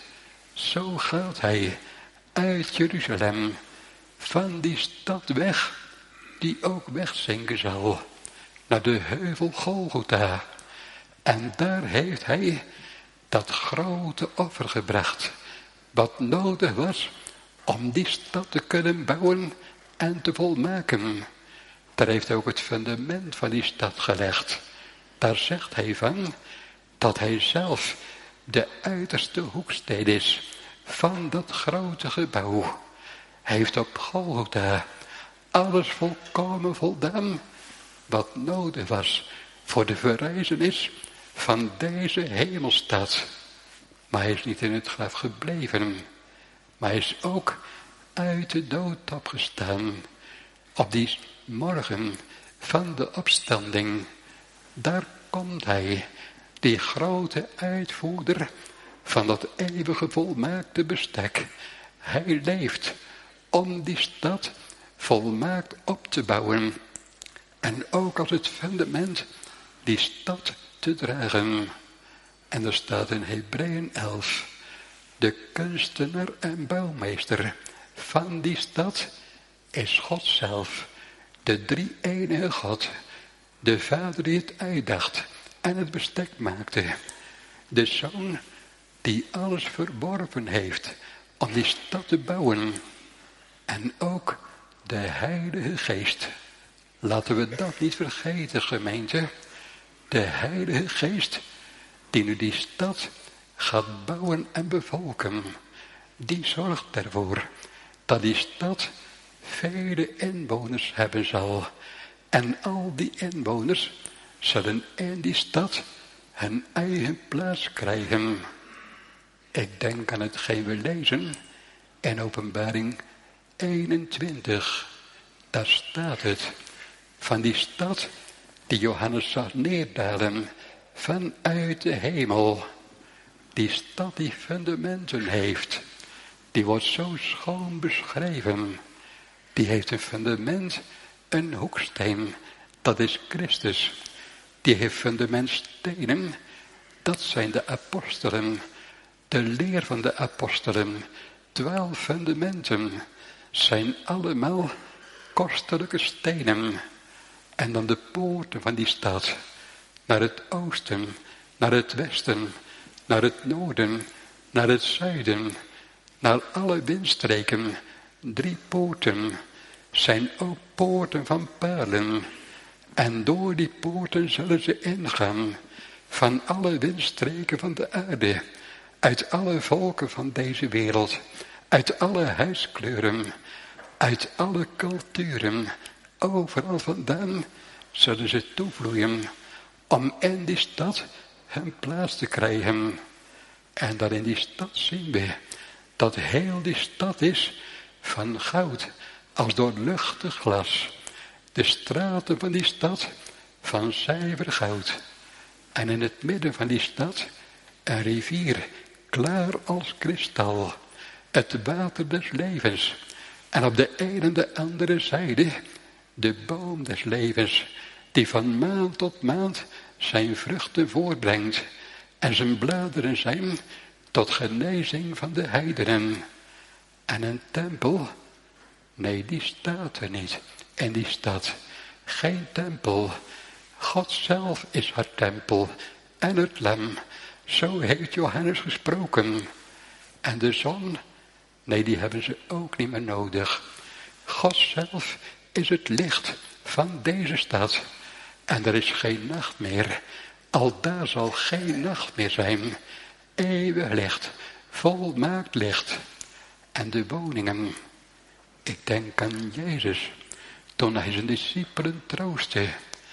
Zo gaat hij uit Jeruzalem. Van die stad weg, die ook wegzinken zal. Naar de heuvel Golgotha. En daar heeft hij dat grote offer gebracht. Wat nodig was om die stad te kunnen bouwen en te volmaken. Daar heeft hij ook het fundament van die stad gelegd. Daar zegt hij van dat hij zelf de uiterste hoeksteen is van dat grote gebouw. Hij heeft op Golgotha alles volkomen voldaan wat nodig was voor de verrijzenis van deze hemelstad. Maar hij is niet in het graf gebleven, maar hij is ook uit de dood opgestaan. Op die morgen van de opstanding, daar komt hij, die grote uitvoerder van dat eeuwige volmaakte bestek. Hij leeft om die stad volmaakt op te bouwen. En ook als het fundament die stad te dragen. En er staat in Hebreeën elf. De kunstenaar en bouwmeester van die stad is God zelf. De drie-enige God. De Vader die het uitdacht en het bestek maakte. De Zoon die alles verworven heeft om die stad te bouwen. En ook de Heilige Geest. Laten we dat niet vergeten, gemeente. De Heilige Geest die nu die stad gaat bouwen en bevolken. Die zorgt ervoor dat die stad vele inwoners hebben zal. En al die inwoners zullen in die stad hun eigen plaats krijgen. Ik denk aan hetgeen we lezen in Openbaring eenentwintig. Daar staat het van die stad die Johannes zag neerdalen vanuit de hemel. Die stad die fundamenten heeft. Die wordt zo schoon beschreven. Die heeft een fundament, een hoeksteen. Dat is Christus. Die heeft fundamentstenen. Dat zijn de apostelen. De leer van de apostelen. Twaalf fundamenten zijn allemaal kostelijke stenen. En dan de poorten van die stad. Naar het oosten, naar het westen, naar het noorden, naar het zuiden. Naar alle windstreken drie poorten zijn ook poorten van perlen. En door die poorten zullen ze ingaan van alle windstreken van de aarde, uit alle volken van deze wereld, uit alle huidskleuren, uit alle culturen, overal vandaan zullen ze toevloeien om in die stad hun plaats te krijgen. En dan in die stad zien we dat heel die stad is van goud, als doorluchtig glas. De straten van die stad van zuiver goud. En in het midden van die stad een rivier, klaar als kristal. Het water des levens. En op de een en de andere zijde de boom des levens, die van maand tot maand zijn vruchten voortbrengt. En zijn bladeren zijn tot genezing van de heidenen. En een tempel, nee, die staat er niet in die stad. Geen tempel. God zelf is haar tempel en het lam. Zo heeft Johannes gesproken. En de zon, nee, die hebben ze ook niet meer nodig. God zelf is het licht van deze stad. En er is geen nacht meer. Al daar zal geen nacht meer zijn. Eeuwig licht, volmaakt licht. En de woningen, ik denk aan Jezus, toen hij zijn discipelen troostte.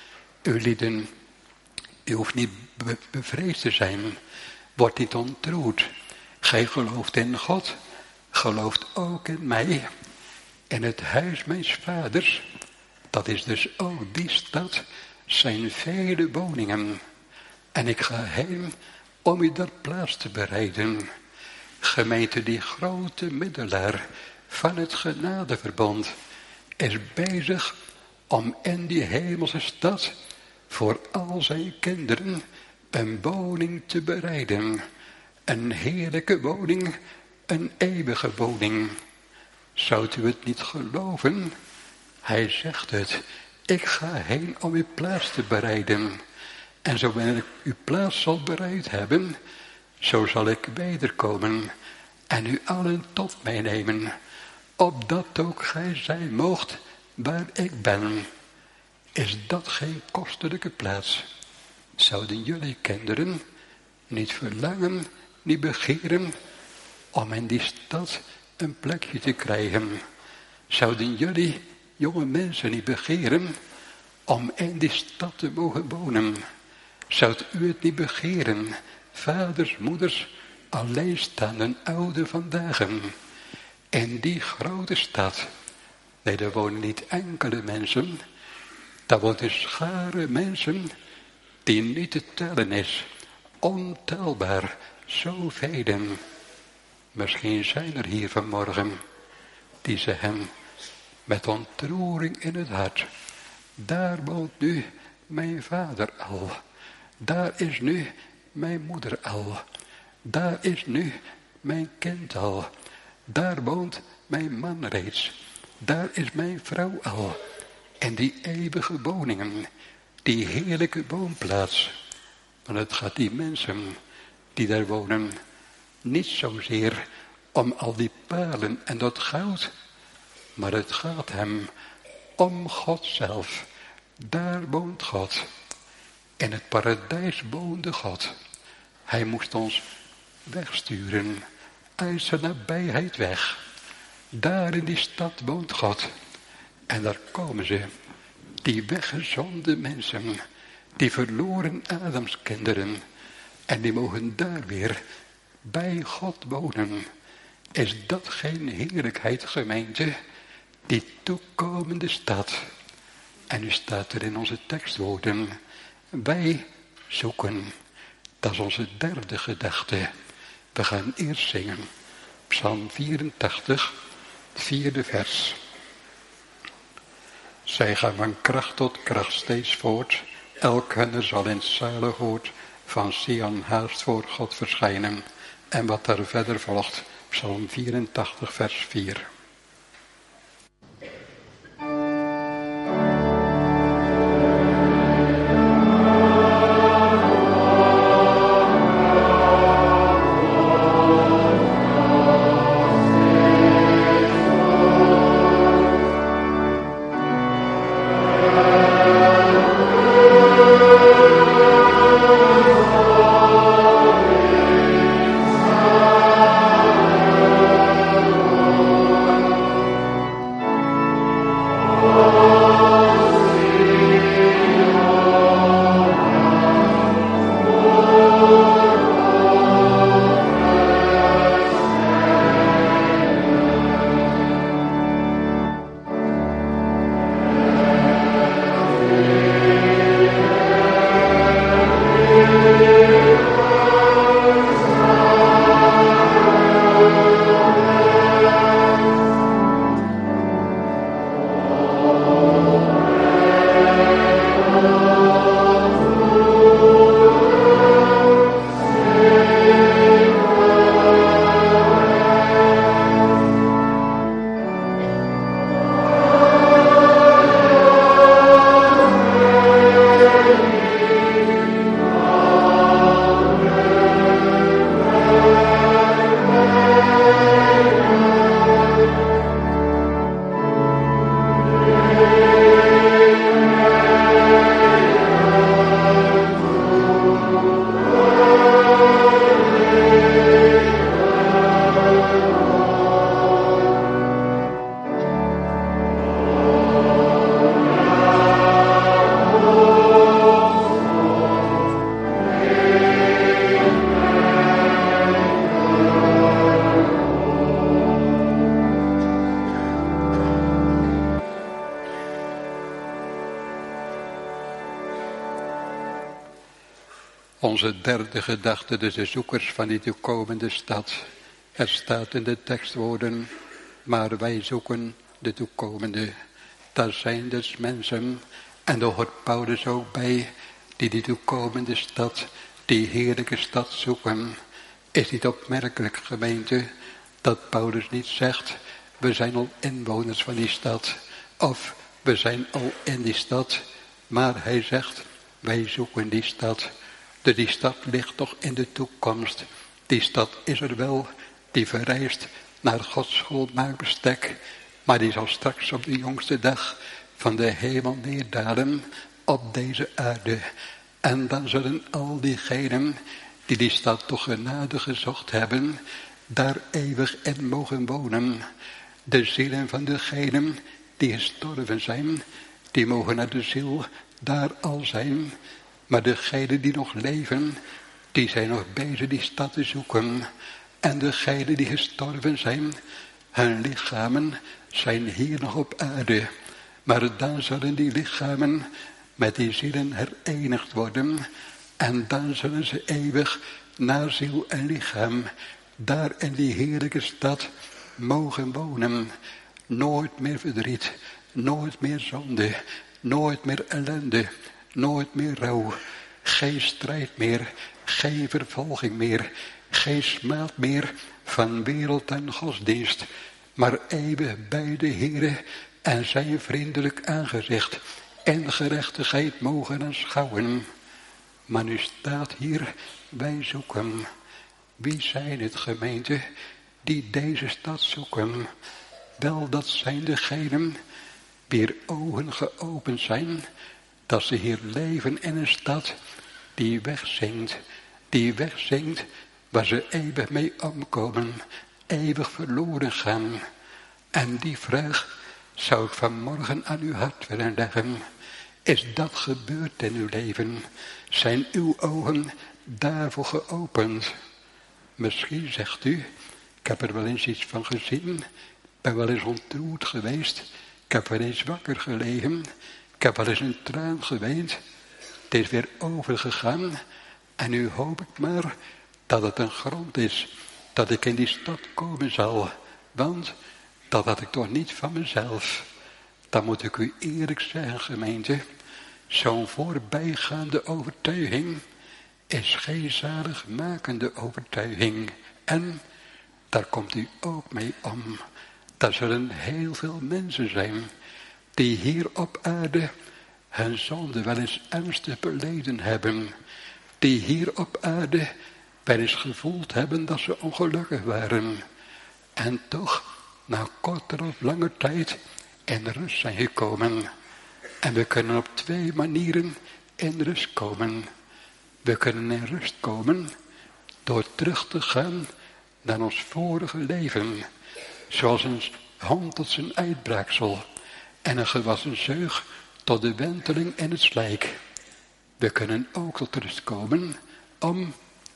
U lieden, u hoeft niet be- bevreesd te zijn, wordt niet ontroerd. Gij gelooft in God, gelooft ook in mij. In het huis mijns vaders, dat is dus ook die stad, zijn vele woningen. En ik ga heen om u daar plaats te bereiden. Gemeente, die grote middelaar van het genadeverbond is bezig om in die hemelse stad voor al zijn kinderen een woning te bereiden. Een heerlijke woning, een eeuwige woning. Zou u het niet geloven? Hij zegt het. Ik ga heen om uw plaats te bereiden. En zo wanneer ik uw plaats zal bereid hebben, zo zal ik wederkomen en u allen tot mij nemen, opdat ook gij zijn moogt waar ik ben. Is dat geen kostelijke plaats? Zouden jullie kinderen niet verlangen, niet begeren om in die stad een plekje te krijgen? Zouden jullie jonge mensen niet begeren om in die stad te mogen wonen? Zoudt u het niet begeren, vaders, moeders, alleenstaanden ouden vandaag, in die grote stad? Nee, daar wonen niet enkele mensen, daar woont een schare mensen die niet te tellen is, ontelbaar, zoveel. Misschien zijn er hier vanmorgen die zeggen met ontroering in het hart, daar woont nu mijn vader al. Daar is nu mijn moeder al. Daar is nu mijn kind al. Daar woont mijn man reeds. Daar is mijn vrouw al. En die eeuwige woningen, die heerlijke woonplaats. Want het gaat die mensen die daar wonen niet zozeer om al die palen en dat goud. Maar het gaat hem om God zelf. Daar woont God. In het paradijs woonde God. Hij moest ons wegsturen. Uit zijn nabijheid weg. Daar in die stad woont God. En daar komen ze. Die weggezonde mensen. Die verloren Adamskinderen. En die mogen daar weer bij God wonen. Is dat geen heerlijkheid, gemeente? Die toekomende stad. En nu staat er in onze tekstwoorden. Wij zoeken. Dat is onze derde gedachte. We gaan eerst zingen. Psalm vierentachtig, het vierde vers. Zij gaan van kracht tot kracht steeds voort. Elk hunner zal in het zaligwoord van Sion haast voor God verschijnen. En wat daar verder volgt. Psalm vierentachtig, vers vier.
Amen.
Onze derde gedachte, dus de zoekers van die toekomende stad. Er staat in de tekstwoorden, maar wij zoeken de toekomende. Dat zijn dus mensen, en daar hoort Paulus ook bij, die die toekomende stad, die heerlijke stad zoeken. Is niet opmerkelijk, gemeente, dat Paulus niet zegt, we zijn al inwoners van die stad, of we zijn al in die stad, maar hij zegt, wij zoeken die stad. Dus die stad ligt toch in de toekomst. Die stad is er wel, die verrijst naar Gods schoonmaakbestek, maar die zal straks op de jongste dag van de hemel neerdalen op deze aarde. En dan zullen al diegenen die die stad toch genade gezocht hebben, daar eeuwig in mogen wonen. De zielen van degenen die gestorven zijn, die mogen naar de ziel daar al zijn. Maar degenen die nog leven, die zijn nog bezig die stad te zoeken. En degenen die gestorven zijn, hun lichamen zijn hier nog op aarde. Maar dan zullen die lichamen met die zielen herenigd worden. En dan zullen ze eeuwig naar ziel en lichaam daar in die heerlijke stad mogen wonen. Nooit meer verdriet, nooit meer zonde, nooit meer ellende, nooit meer rouw. Geen strijd meer, geen vervolging meer, geen smaad meer van wereld en godsdienst. Maar eeuwig bij de Heere en zijn vriendelijk aangezicht en gerechtigheid mogen aanschouwen. Maar nu staat hier, wij zoeken. Wie zijn het, gemeente, die deze stad zoeken? Wel, dat zijn degenen wier ogen geopend zijn, dat ze hier leven in een stad die wegzinkt, die wegzinkt, waar ze eeuwig mee omkomen, eeuwig verloren gaan. En die vraag zou ik vanmorgen aan uw hart willen leggen. Is dat gebeurd in uw leven? Zijn uw ogen daarvoor geopend? Misschien zegt u, ik heb er wel eens iets van gezien, ben wel eens ontroerd geweest, ik heb wel eens wakker gelegen, ik heb wel eens een traan geweend, het is weer overgegaan en nu hoop ik maar dat het een grond is, dat ik in die stad komen zal, want dat had ik toch niet van mezelf. Dan moet ik u eerlijk zeggen, gemeente, zo'n voorbijgaande overtuiging is geen zaligmakende overtuiging. En daar komt u ook mee om. Er zullen heel veel mensen zijn die hier op aarde hun zonde wel eens ernstig beleden hebben. Die hier op aarde wel eens gevoeld hebben dat ze ongelukkig waren. En toch, na korter of lange tijd, in rust zijn gekomen. En we kunnen op twee manieren in rust komen. We kunnen in rust komen door terug te gaan naar ons vorige leven. Zoals een hond tot zijn uitbraaksel en een gewassen zeug tot de wenteling in het slijk. We kunnen ook tot rust komen om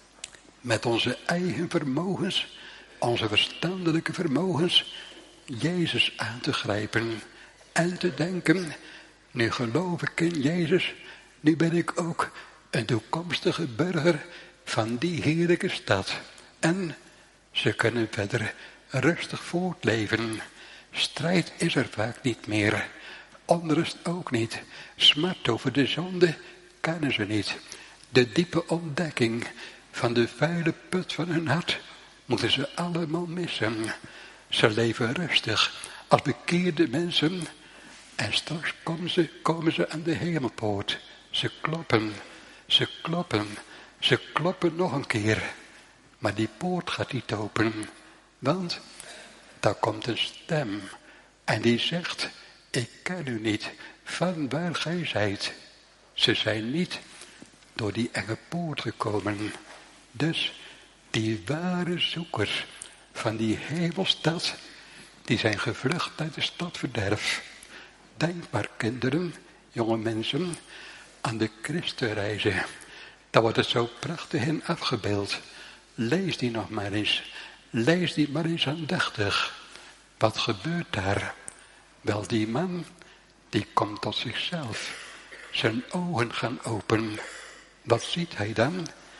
met onze eigen vermogens, onze verstandelijke vermogens, Jezus aan te grijpen en te denken, nu geloof ik in Jezus, nu ben ik ook een toekomstige burger van die heerlijke stad. En ze kunnen verder rustig voortleven. Strijd is er vaak niet meer. Onrust ook niet. Smart over de zonde kennen ze niet. De diepe ontdekking van de vuile put van hun hart moeten ze allemaal missen. Ze leven rustig als bekeerde mensen. En straks komen ze, komen ze aan de hemelpoort. Ze kloppen, ze kloppen, ze kloppen nog een keer. Maar die poort gaat niet open. Want daar komt een stem. En die zegt, ik ken u niet, van waar gij zijt. Ze zijn niet door die enge poort gekomen. Dus die ware zoekers van die hemelstad, die zijn gevlucht uit de stadverderf. Denk maar, kinderen, jonge mensen, aan de Christenreizen. Daar wordt het zo prachtig in afgebeeld. Lees die nog maar eens. Lees die maar eens aandachtig. Wat gebeurt daar? Wel, die man, die komt tot zichzelf. Zijn ogen gaan open. Wat ziet hij dan?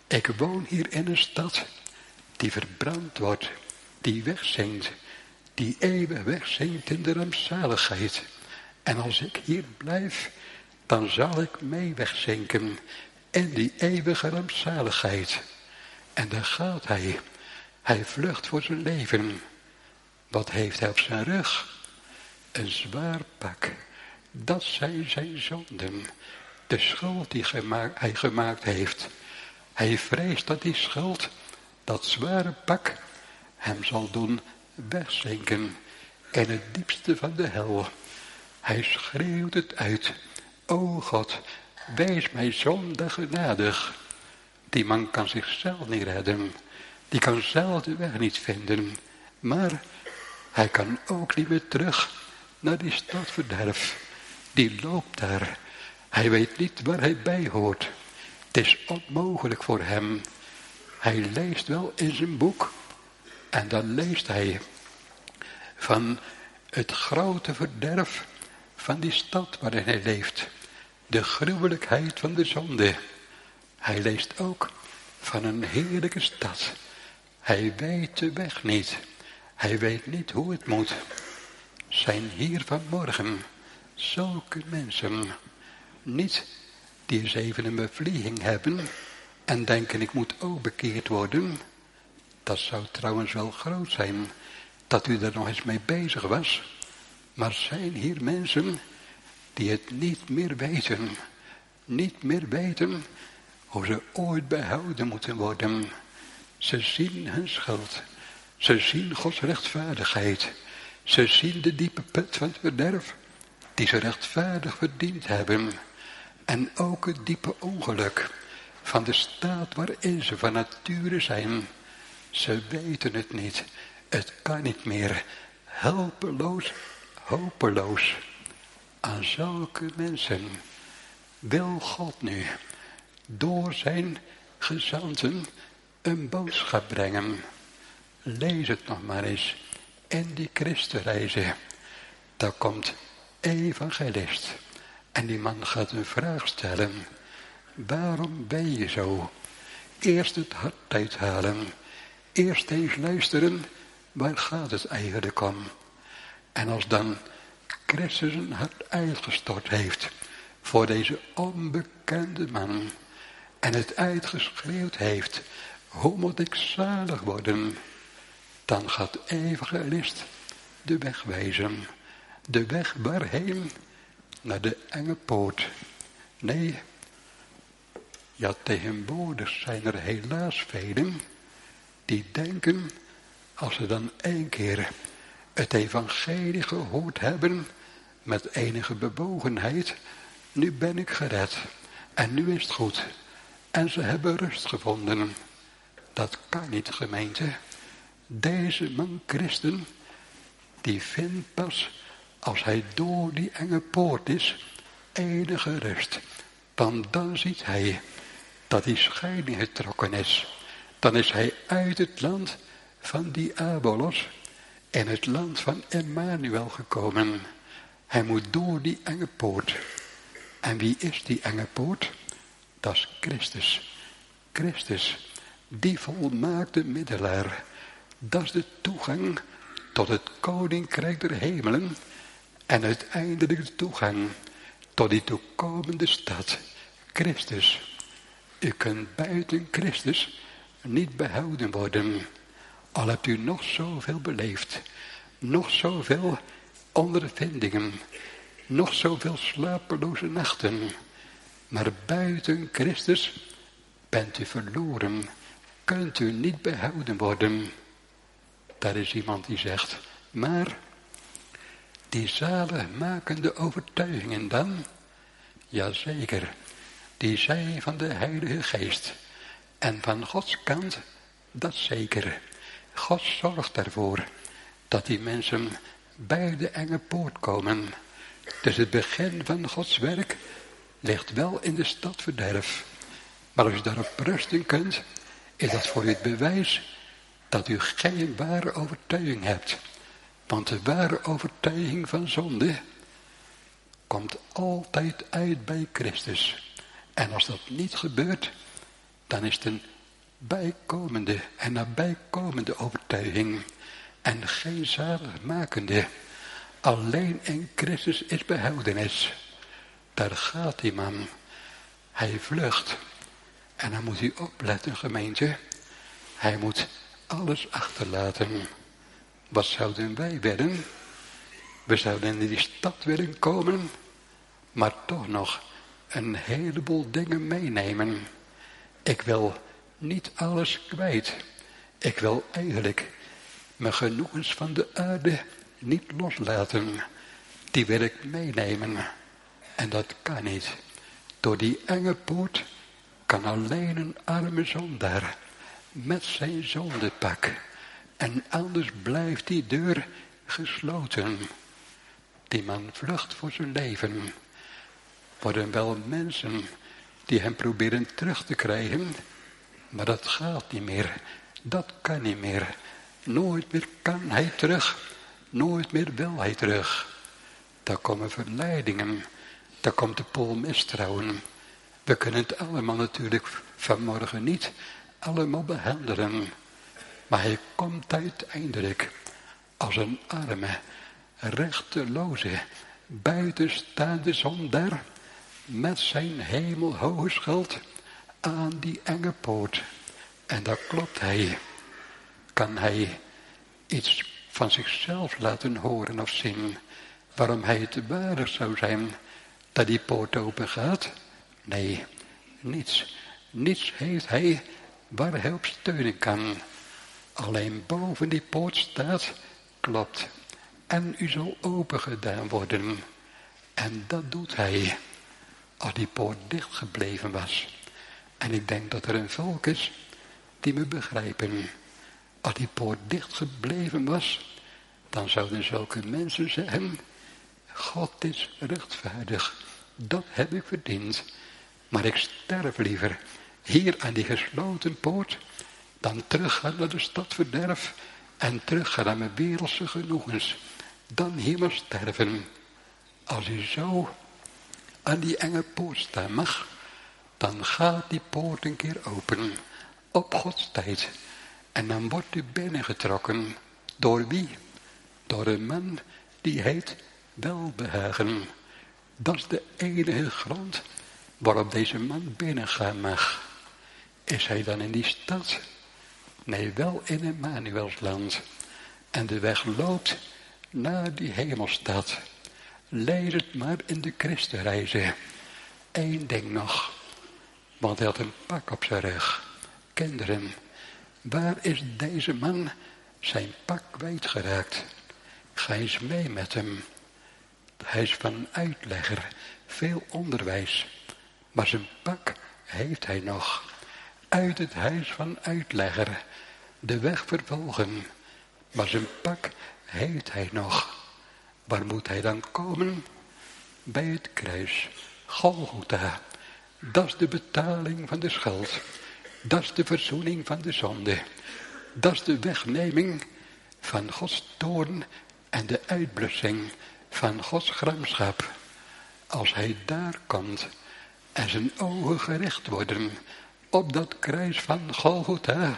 Ik woon hier in een stad die verbrand wordt, die wegzinkt, die eeuwig wegzinkt in de rampzaligheid. En als ik hier blijf, dan zal ik mee wegzinken in die eeuwige rampzaligheid. En daar gaat hij. Hij vlucht voor zijn leven. Wat heeft hij op zijn rug? Een zwaar pak. Dat zijn zijn zonden. De schuld die gema- hij gemaakt heeft. Hij vreest dat die schuld, dat zware pak, hem zal doen wegzinken in het diepste van de hel. Hij schreeuwt het uit. O God, wees mij zondig genadig. Die man kan zichzelf niet redden. Die kan zelf de weg niet vinden. Maar hij kan ook niet meer terug naar die stadverderf. Die loopt daar. Hij weet niet waar hij bij hoort. Het is onmogelijk voor hem. Hij leest wel in zijn boek. En dan leest hij van het grote verderf van die stad waarin hij leeft. De gruwelijkheid van de zonde. Hij leest ook van een heerlijke stad. Hij weet de weg niet. Hij weet niet hoe het moet. Zijn hier vanmorgen zulke mensen. Niet die eens even een bevlieging hebben en denken ik moet ook bekeerd worden. Dat zou trouwens wel groot zijn dat u er nog eens mee bezig was. Maar zijn hier mensen die het niet meer weten. Niet meer weten hoe ze ooit behouden moeten worden. Ze zien hun schuld. Ze zien Gods rechtvaardigheid. Ze zien de diepe put van het verderf die ze rechtvaardig verdiend hebben. En ook het diepe ongeluk van de staat waarin ze van nature zijn. Ze weten het niet. Het kan niet meer. Hulpeloos, hopeloos. Aan zulke mensen wil God nu door zijn gezanten een boodschap brengen. Lees het nog maar eens in die Christenreizen. Daar komt evangelist. En die man gaat een vraag stellen. Waarom ben je zo? Eerst het hart uithalen. Eerst eens luisteren. Waar gaat het eigenlijk om? En als dan Christus een hart uitgestort heeft. Voor deze onbekende man. En het uitgeschreeuwd heeft. Hoe moet ik zalig worden? Dan gaat evangelist de weg wijzen. De weg waarheen? Naar de enge poort. Nee, ja, tegenwoordig zijn er helaas velen die denken, als ze dan één keer het evangelie gehoord hebben, met enige bewogenheid, nu ben ik gered en nu is het goed. En ze hebben rust gevonden. Dat kan niet, gemeente. Deze man christen, die vindt pas, als hij door die enge poort is, enige rust. Want dan ziet hij dat die scheiding getrokken is. Dan is hij uit het land van Diabolos in het land van Emmanuel gekomen. Hij moet door die enge poort. En wie is die enge poort? Dat is Christus. Christus, die volmaakte middelaar. Dat is de toegang tot het koninkrijk der hemelen. En uiteindelijk de toegang tot die toekomende stad. Christus. U kunt buiten Christus niet behouden worden. Al hebt u nog zoveel beleefd. Nog zoveel ondervindingen. Nog zoveel slapeloze nachten. Maar buiten Christus bent u verloren. Kunt u niet behouden worden. Daar is iemand die zegt. Maar die zaligmakende overtuigingen dan? Jazeker. Die zijn van de Heilige Geest. En van Gods kant, dat zeker. God zorgt ervoor dat die mensen bij de enge poort komen. Dus het begin van Gods werk ligt wel in de stadverderf. Maar als u daarop rusten kunt, is dat voor u het bewijs dat u geen ware overtuiging hebt. Want de ware overtuiging van zonde komt altijd uit bij Christus. En als dat niet gebeurt, dan is het een bijkomende en nabijkomende overtuiging en geen zaligmakende. Alleen in Christus is behoudenis. Daar gaat die man. Hij vlucht. En dan moet hij opletten, gemeente. Hij moet alles achterlaten. Wat zouden wij willen? We zouden in die stad willen komen, maar toch nog een heleboel dingen meenemen. Ik wil niet alles kwijt. Ik wil eigenlijk mijn genoegens van de aarde niet loslaten. Die wil ik meenemen. En dat kan niet. Door die enge poort kan alleen een arme zondaar met zijn zondepak. En anders blijft die deur gesloten. Die man vlucht voor zijn leven. Worden wel mensen die hem proberen terug te krijgen. Maar dat gaat niet meer. Dat kan niet meer. Nooit meer kan hij terug. Nooit meer wil hij terug. Daar komen verleidingen. Daar komt de pool mistrouwen. We kunnen het allemaal natuurlijk vanmorgen niet allemaal behandelen. Maar hij komt uiteindelijk als een arme, rechteloze, buitenstaande zondaar met zijn hemelhoge schuld aan die enge poort. En daar klopt hij. Kan hij iets van zichzelf laten horen of zien, waarom hij het waardig zou zijn dat die poort open gaat? Nee, niets. Niets heeft hij waar hij op steunen kan. Alleen boven die poort staat, klopt. En u zal open gedaan worden. En dat doet hij. Als die poort dicht gebleven was. En ik denk dat er een volk is die me begrijpen. Als die poort dicht gebleven was, dan zouden zulke mensen zeggen: God is rechtvaardig. Dat heb ik verdiend. Maar ik sterf liever hier aan die gesloten poort dan teruggaan naar de stad verderf en teruggaan naar mijn wereldse genoegens. Dan hier maar sterven. Als u zo aan die enge poort staan mag, dan gaat die poort een keer open. Op Gods tijd. En dan wordt u binnengetrokken. Door wie? Door een man die heet welbehagen. Dat is de enige grond waarop deze man binnengaan mag. Is hij dan in die stad? Nee, wel in Emmanuelsland. En de weg loopt naar die hemelstad. Lees het maar in de Christenreizen. Eén ding nog. Want hij had een pak op zijn rug. Kinderen, waar is deze man zijn pak kwijtgeraakt? Ga eens mee met hem. Hij is van uitlegger, veel onderwijs. Maar zijn pak heeft hij nog. Uit het huis van uitlegger, de weg vervolgen. Maar zijn pak heeft hij nog. Waar moet hij dan komen? Bij het kruis, Golgotha. Dat is de betaling van de schuld. Dat is de verzoening van de zonde. Dat is de wegneming van Gods toorn en de uitblussing van Gods gramschap. Als hij daar komt en zijn ogen gericht worden op dat kruis van Golgotha,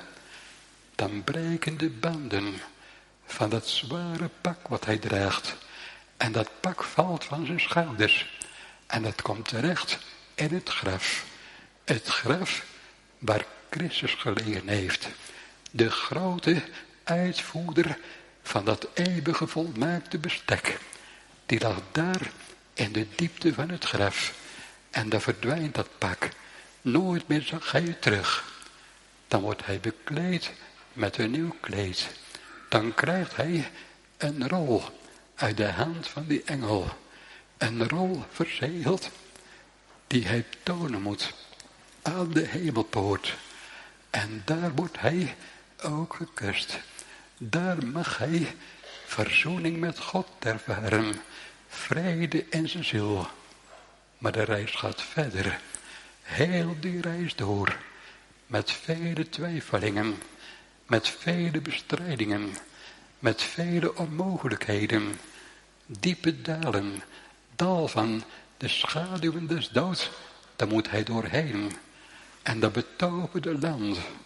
dan breken de banden van dat zware pak wat hij draagt. En dat pak valt van zijn schouders. En dat komt terecht in het graf. Het graf waar Christus gelegen heeft. De grote uitvoerder van dat eeuwige volmaakte bestek. Die lag daar in de diepte van het graf. En daar verdwijnt dat pak. Nooit meer zag hij het terug. Dan wordt hij bekleed met een nieuw kleed. Dan krijgt hij een rol uit de hand van die engel. Een rol verzegeld die hij tonen moet aan de hemelpoort. En daar wordt hij ook gekust. Daar mag hij verzoening met God ervaren. Vrede in zijn ziel. Maar de reis gaat verder. Heel die reis door. Met vele twijfelingen. Met vele bestrijdingen. Met vele onmogelijkheden. Diepe dalen. Dal van de schaduwen des doods. Daar moet hij doorheen. En dat betoverde land.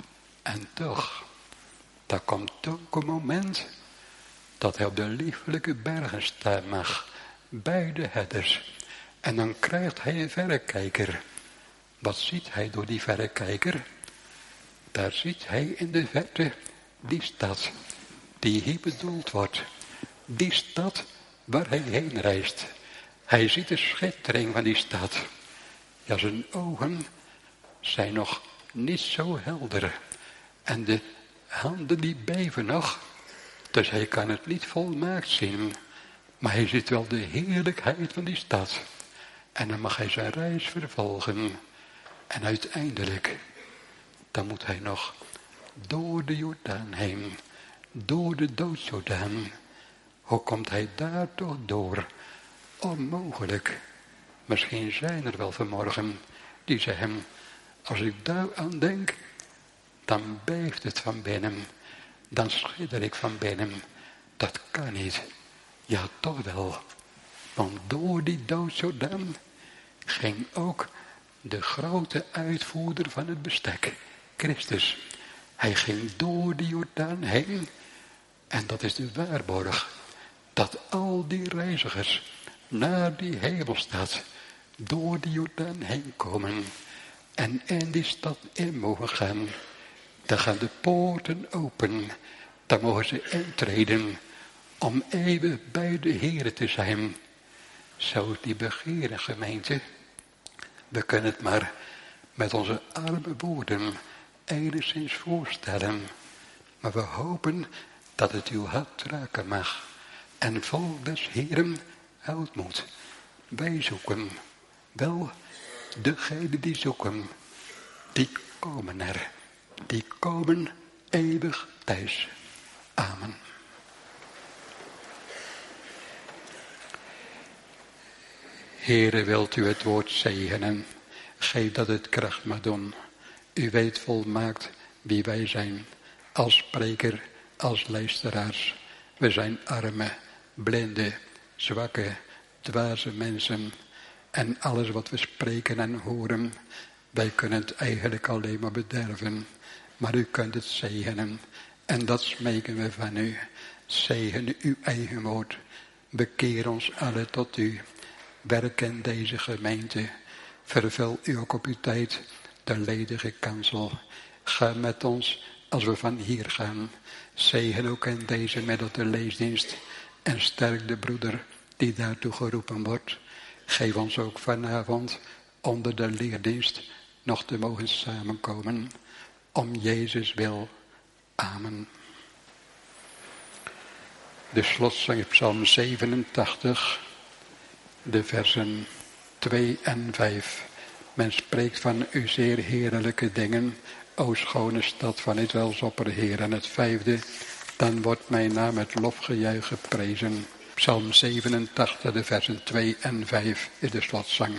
En toch, daar komt ook een moment dat hij op de liefelijke bergen staan mag, bij de herders. En dan krijgt hij een verrekijker. Wat ziet hij door die verrekijker? Daar ziet hij in de verte die stad, die hier bedoeld wordt. Die stad waar hij heen reist. Hij ziet de schittering van die stad. Ja, zijn ogen zijn nog niet zo helder. En de handen die beven nog. Dus hij kan het niet volmaakt zien. Maar hij ziet wel de heerlijkheid van die stad. En dan mag hij zijn reis vervolgen. En uiteindelijk, dan moet hij nog door de Jordaan heen. Door de doodsjordaan. Hoe komt hij daar toch door? Onmogelijk. Misschien zijn er wel vanmorgen die zeggen, als ik daar aan denk, dan beeft het van binnen. Dan schudder ik van binnen. Dat kan niet. Ja, toch wel. Want door die doodsjordaan ging ook de grote uitvoerder van het bestek, Christus. Hij ging door de Jordaan heen. En dat is de waarborg. Dat al die reizigers naar die hemelstad door de Jordaan heen komen. En in die stad in mogen gaan. Dan gaan de poorten open. Dan mogen ze intreden. Om eeuwig bij de Heere te zijn. Zo die begeren gemeente. We kunnen het maar met onze arme woorden enigszins voorstellen. Maar we hopen dat het uw hart raken mag. En vol des Heeren houdmoed. Wij zoeken. Wel, degenen die zoeken. Die komen er. Die komen eeuwig thuis. Amen. Heere, wilt u het woord zegenen. Geef dat het kracht mag doen. U weet volmaakt wie wij zijn. Als spreker, als luisteraars. We zijn arme, blinde, zwakke, dwaze mensen. En alles wat we spreken en horen, wij kunnen het eigenlijk alleen maar bederven. Maar u kunt het zegenen. En dat smeken we van u. Zegen uw eigen woord. Bekeer ons alle tot u. Werk in deze gemeente. Vervul u ook op uw tijd de ledige kansel. Ga met ons als we van hier gaan. Zegen ook in deze middel de leesdienst. En sterk de broeder die daartoe geroepen wordt. Geef ons ook vanavond onder de leerdienst nog te mogen samenkomen. Om Jezus wil. Amen. De slotzang Psalm zevenentachtig. De versen twee en vijf. Men spreekt van uw zeer heerlijke dingen. O schone stad van Israëls opperheer. En het vijfde. Dan wordt mijn naam met lofgejuich geprezen. Psalm zevenentachtig, de versen twee en vijf is de slotzang.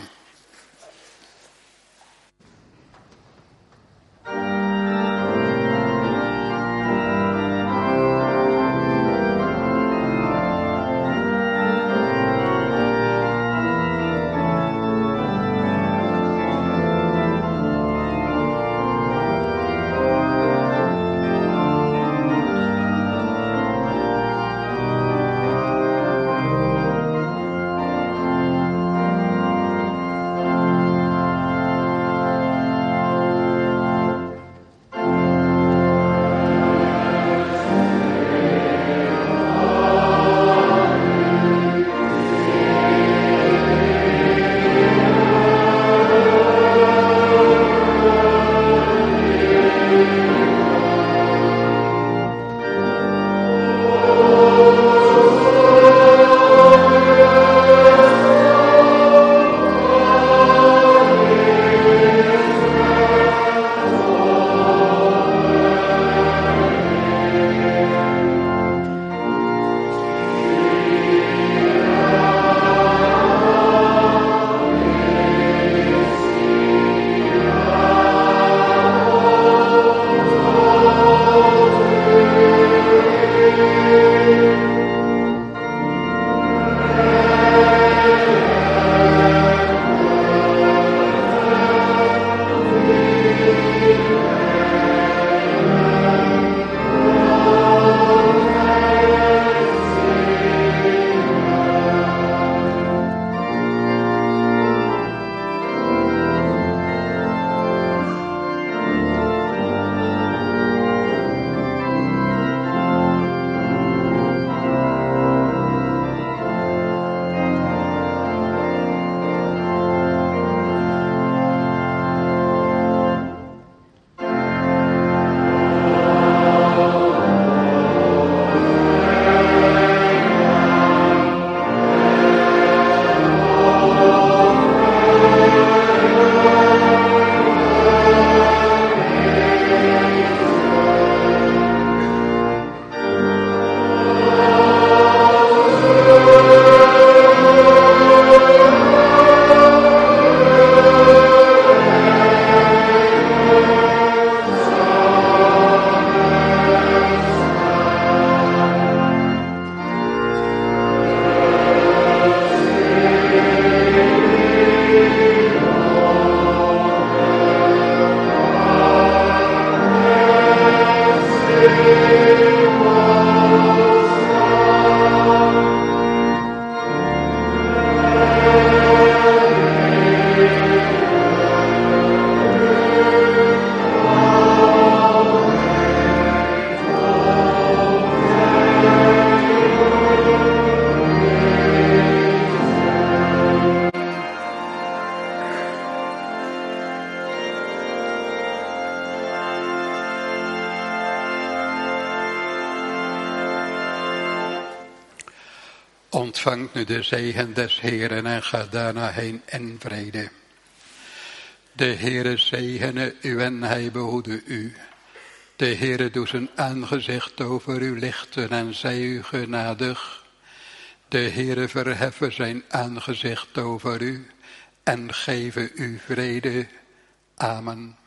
Ontvangt nu de zegen des Heeren en ga daarna heen in vrede. De Heere zegene u en hij behoede u. De Heere doet zijn aangezicht over u lichten en zij u genadig. De Heere verheffen zijn aangezicht over u en geven u vrede. Amen.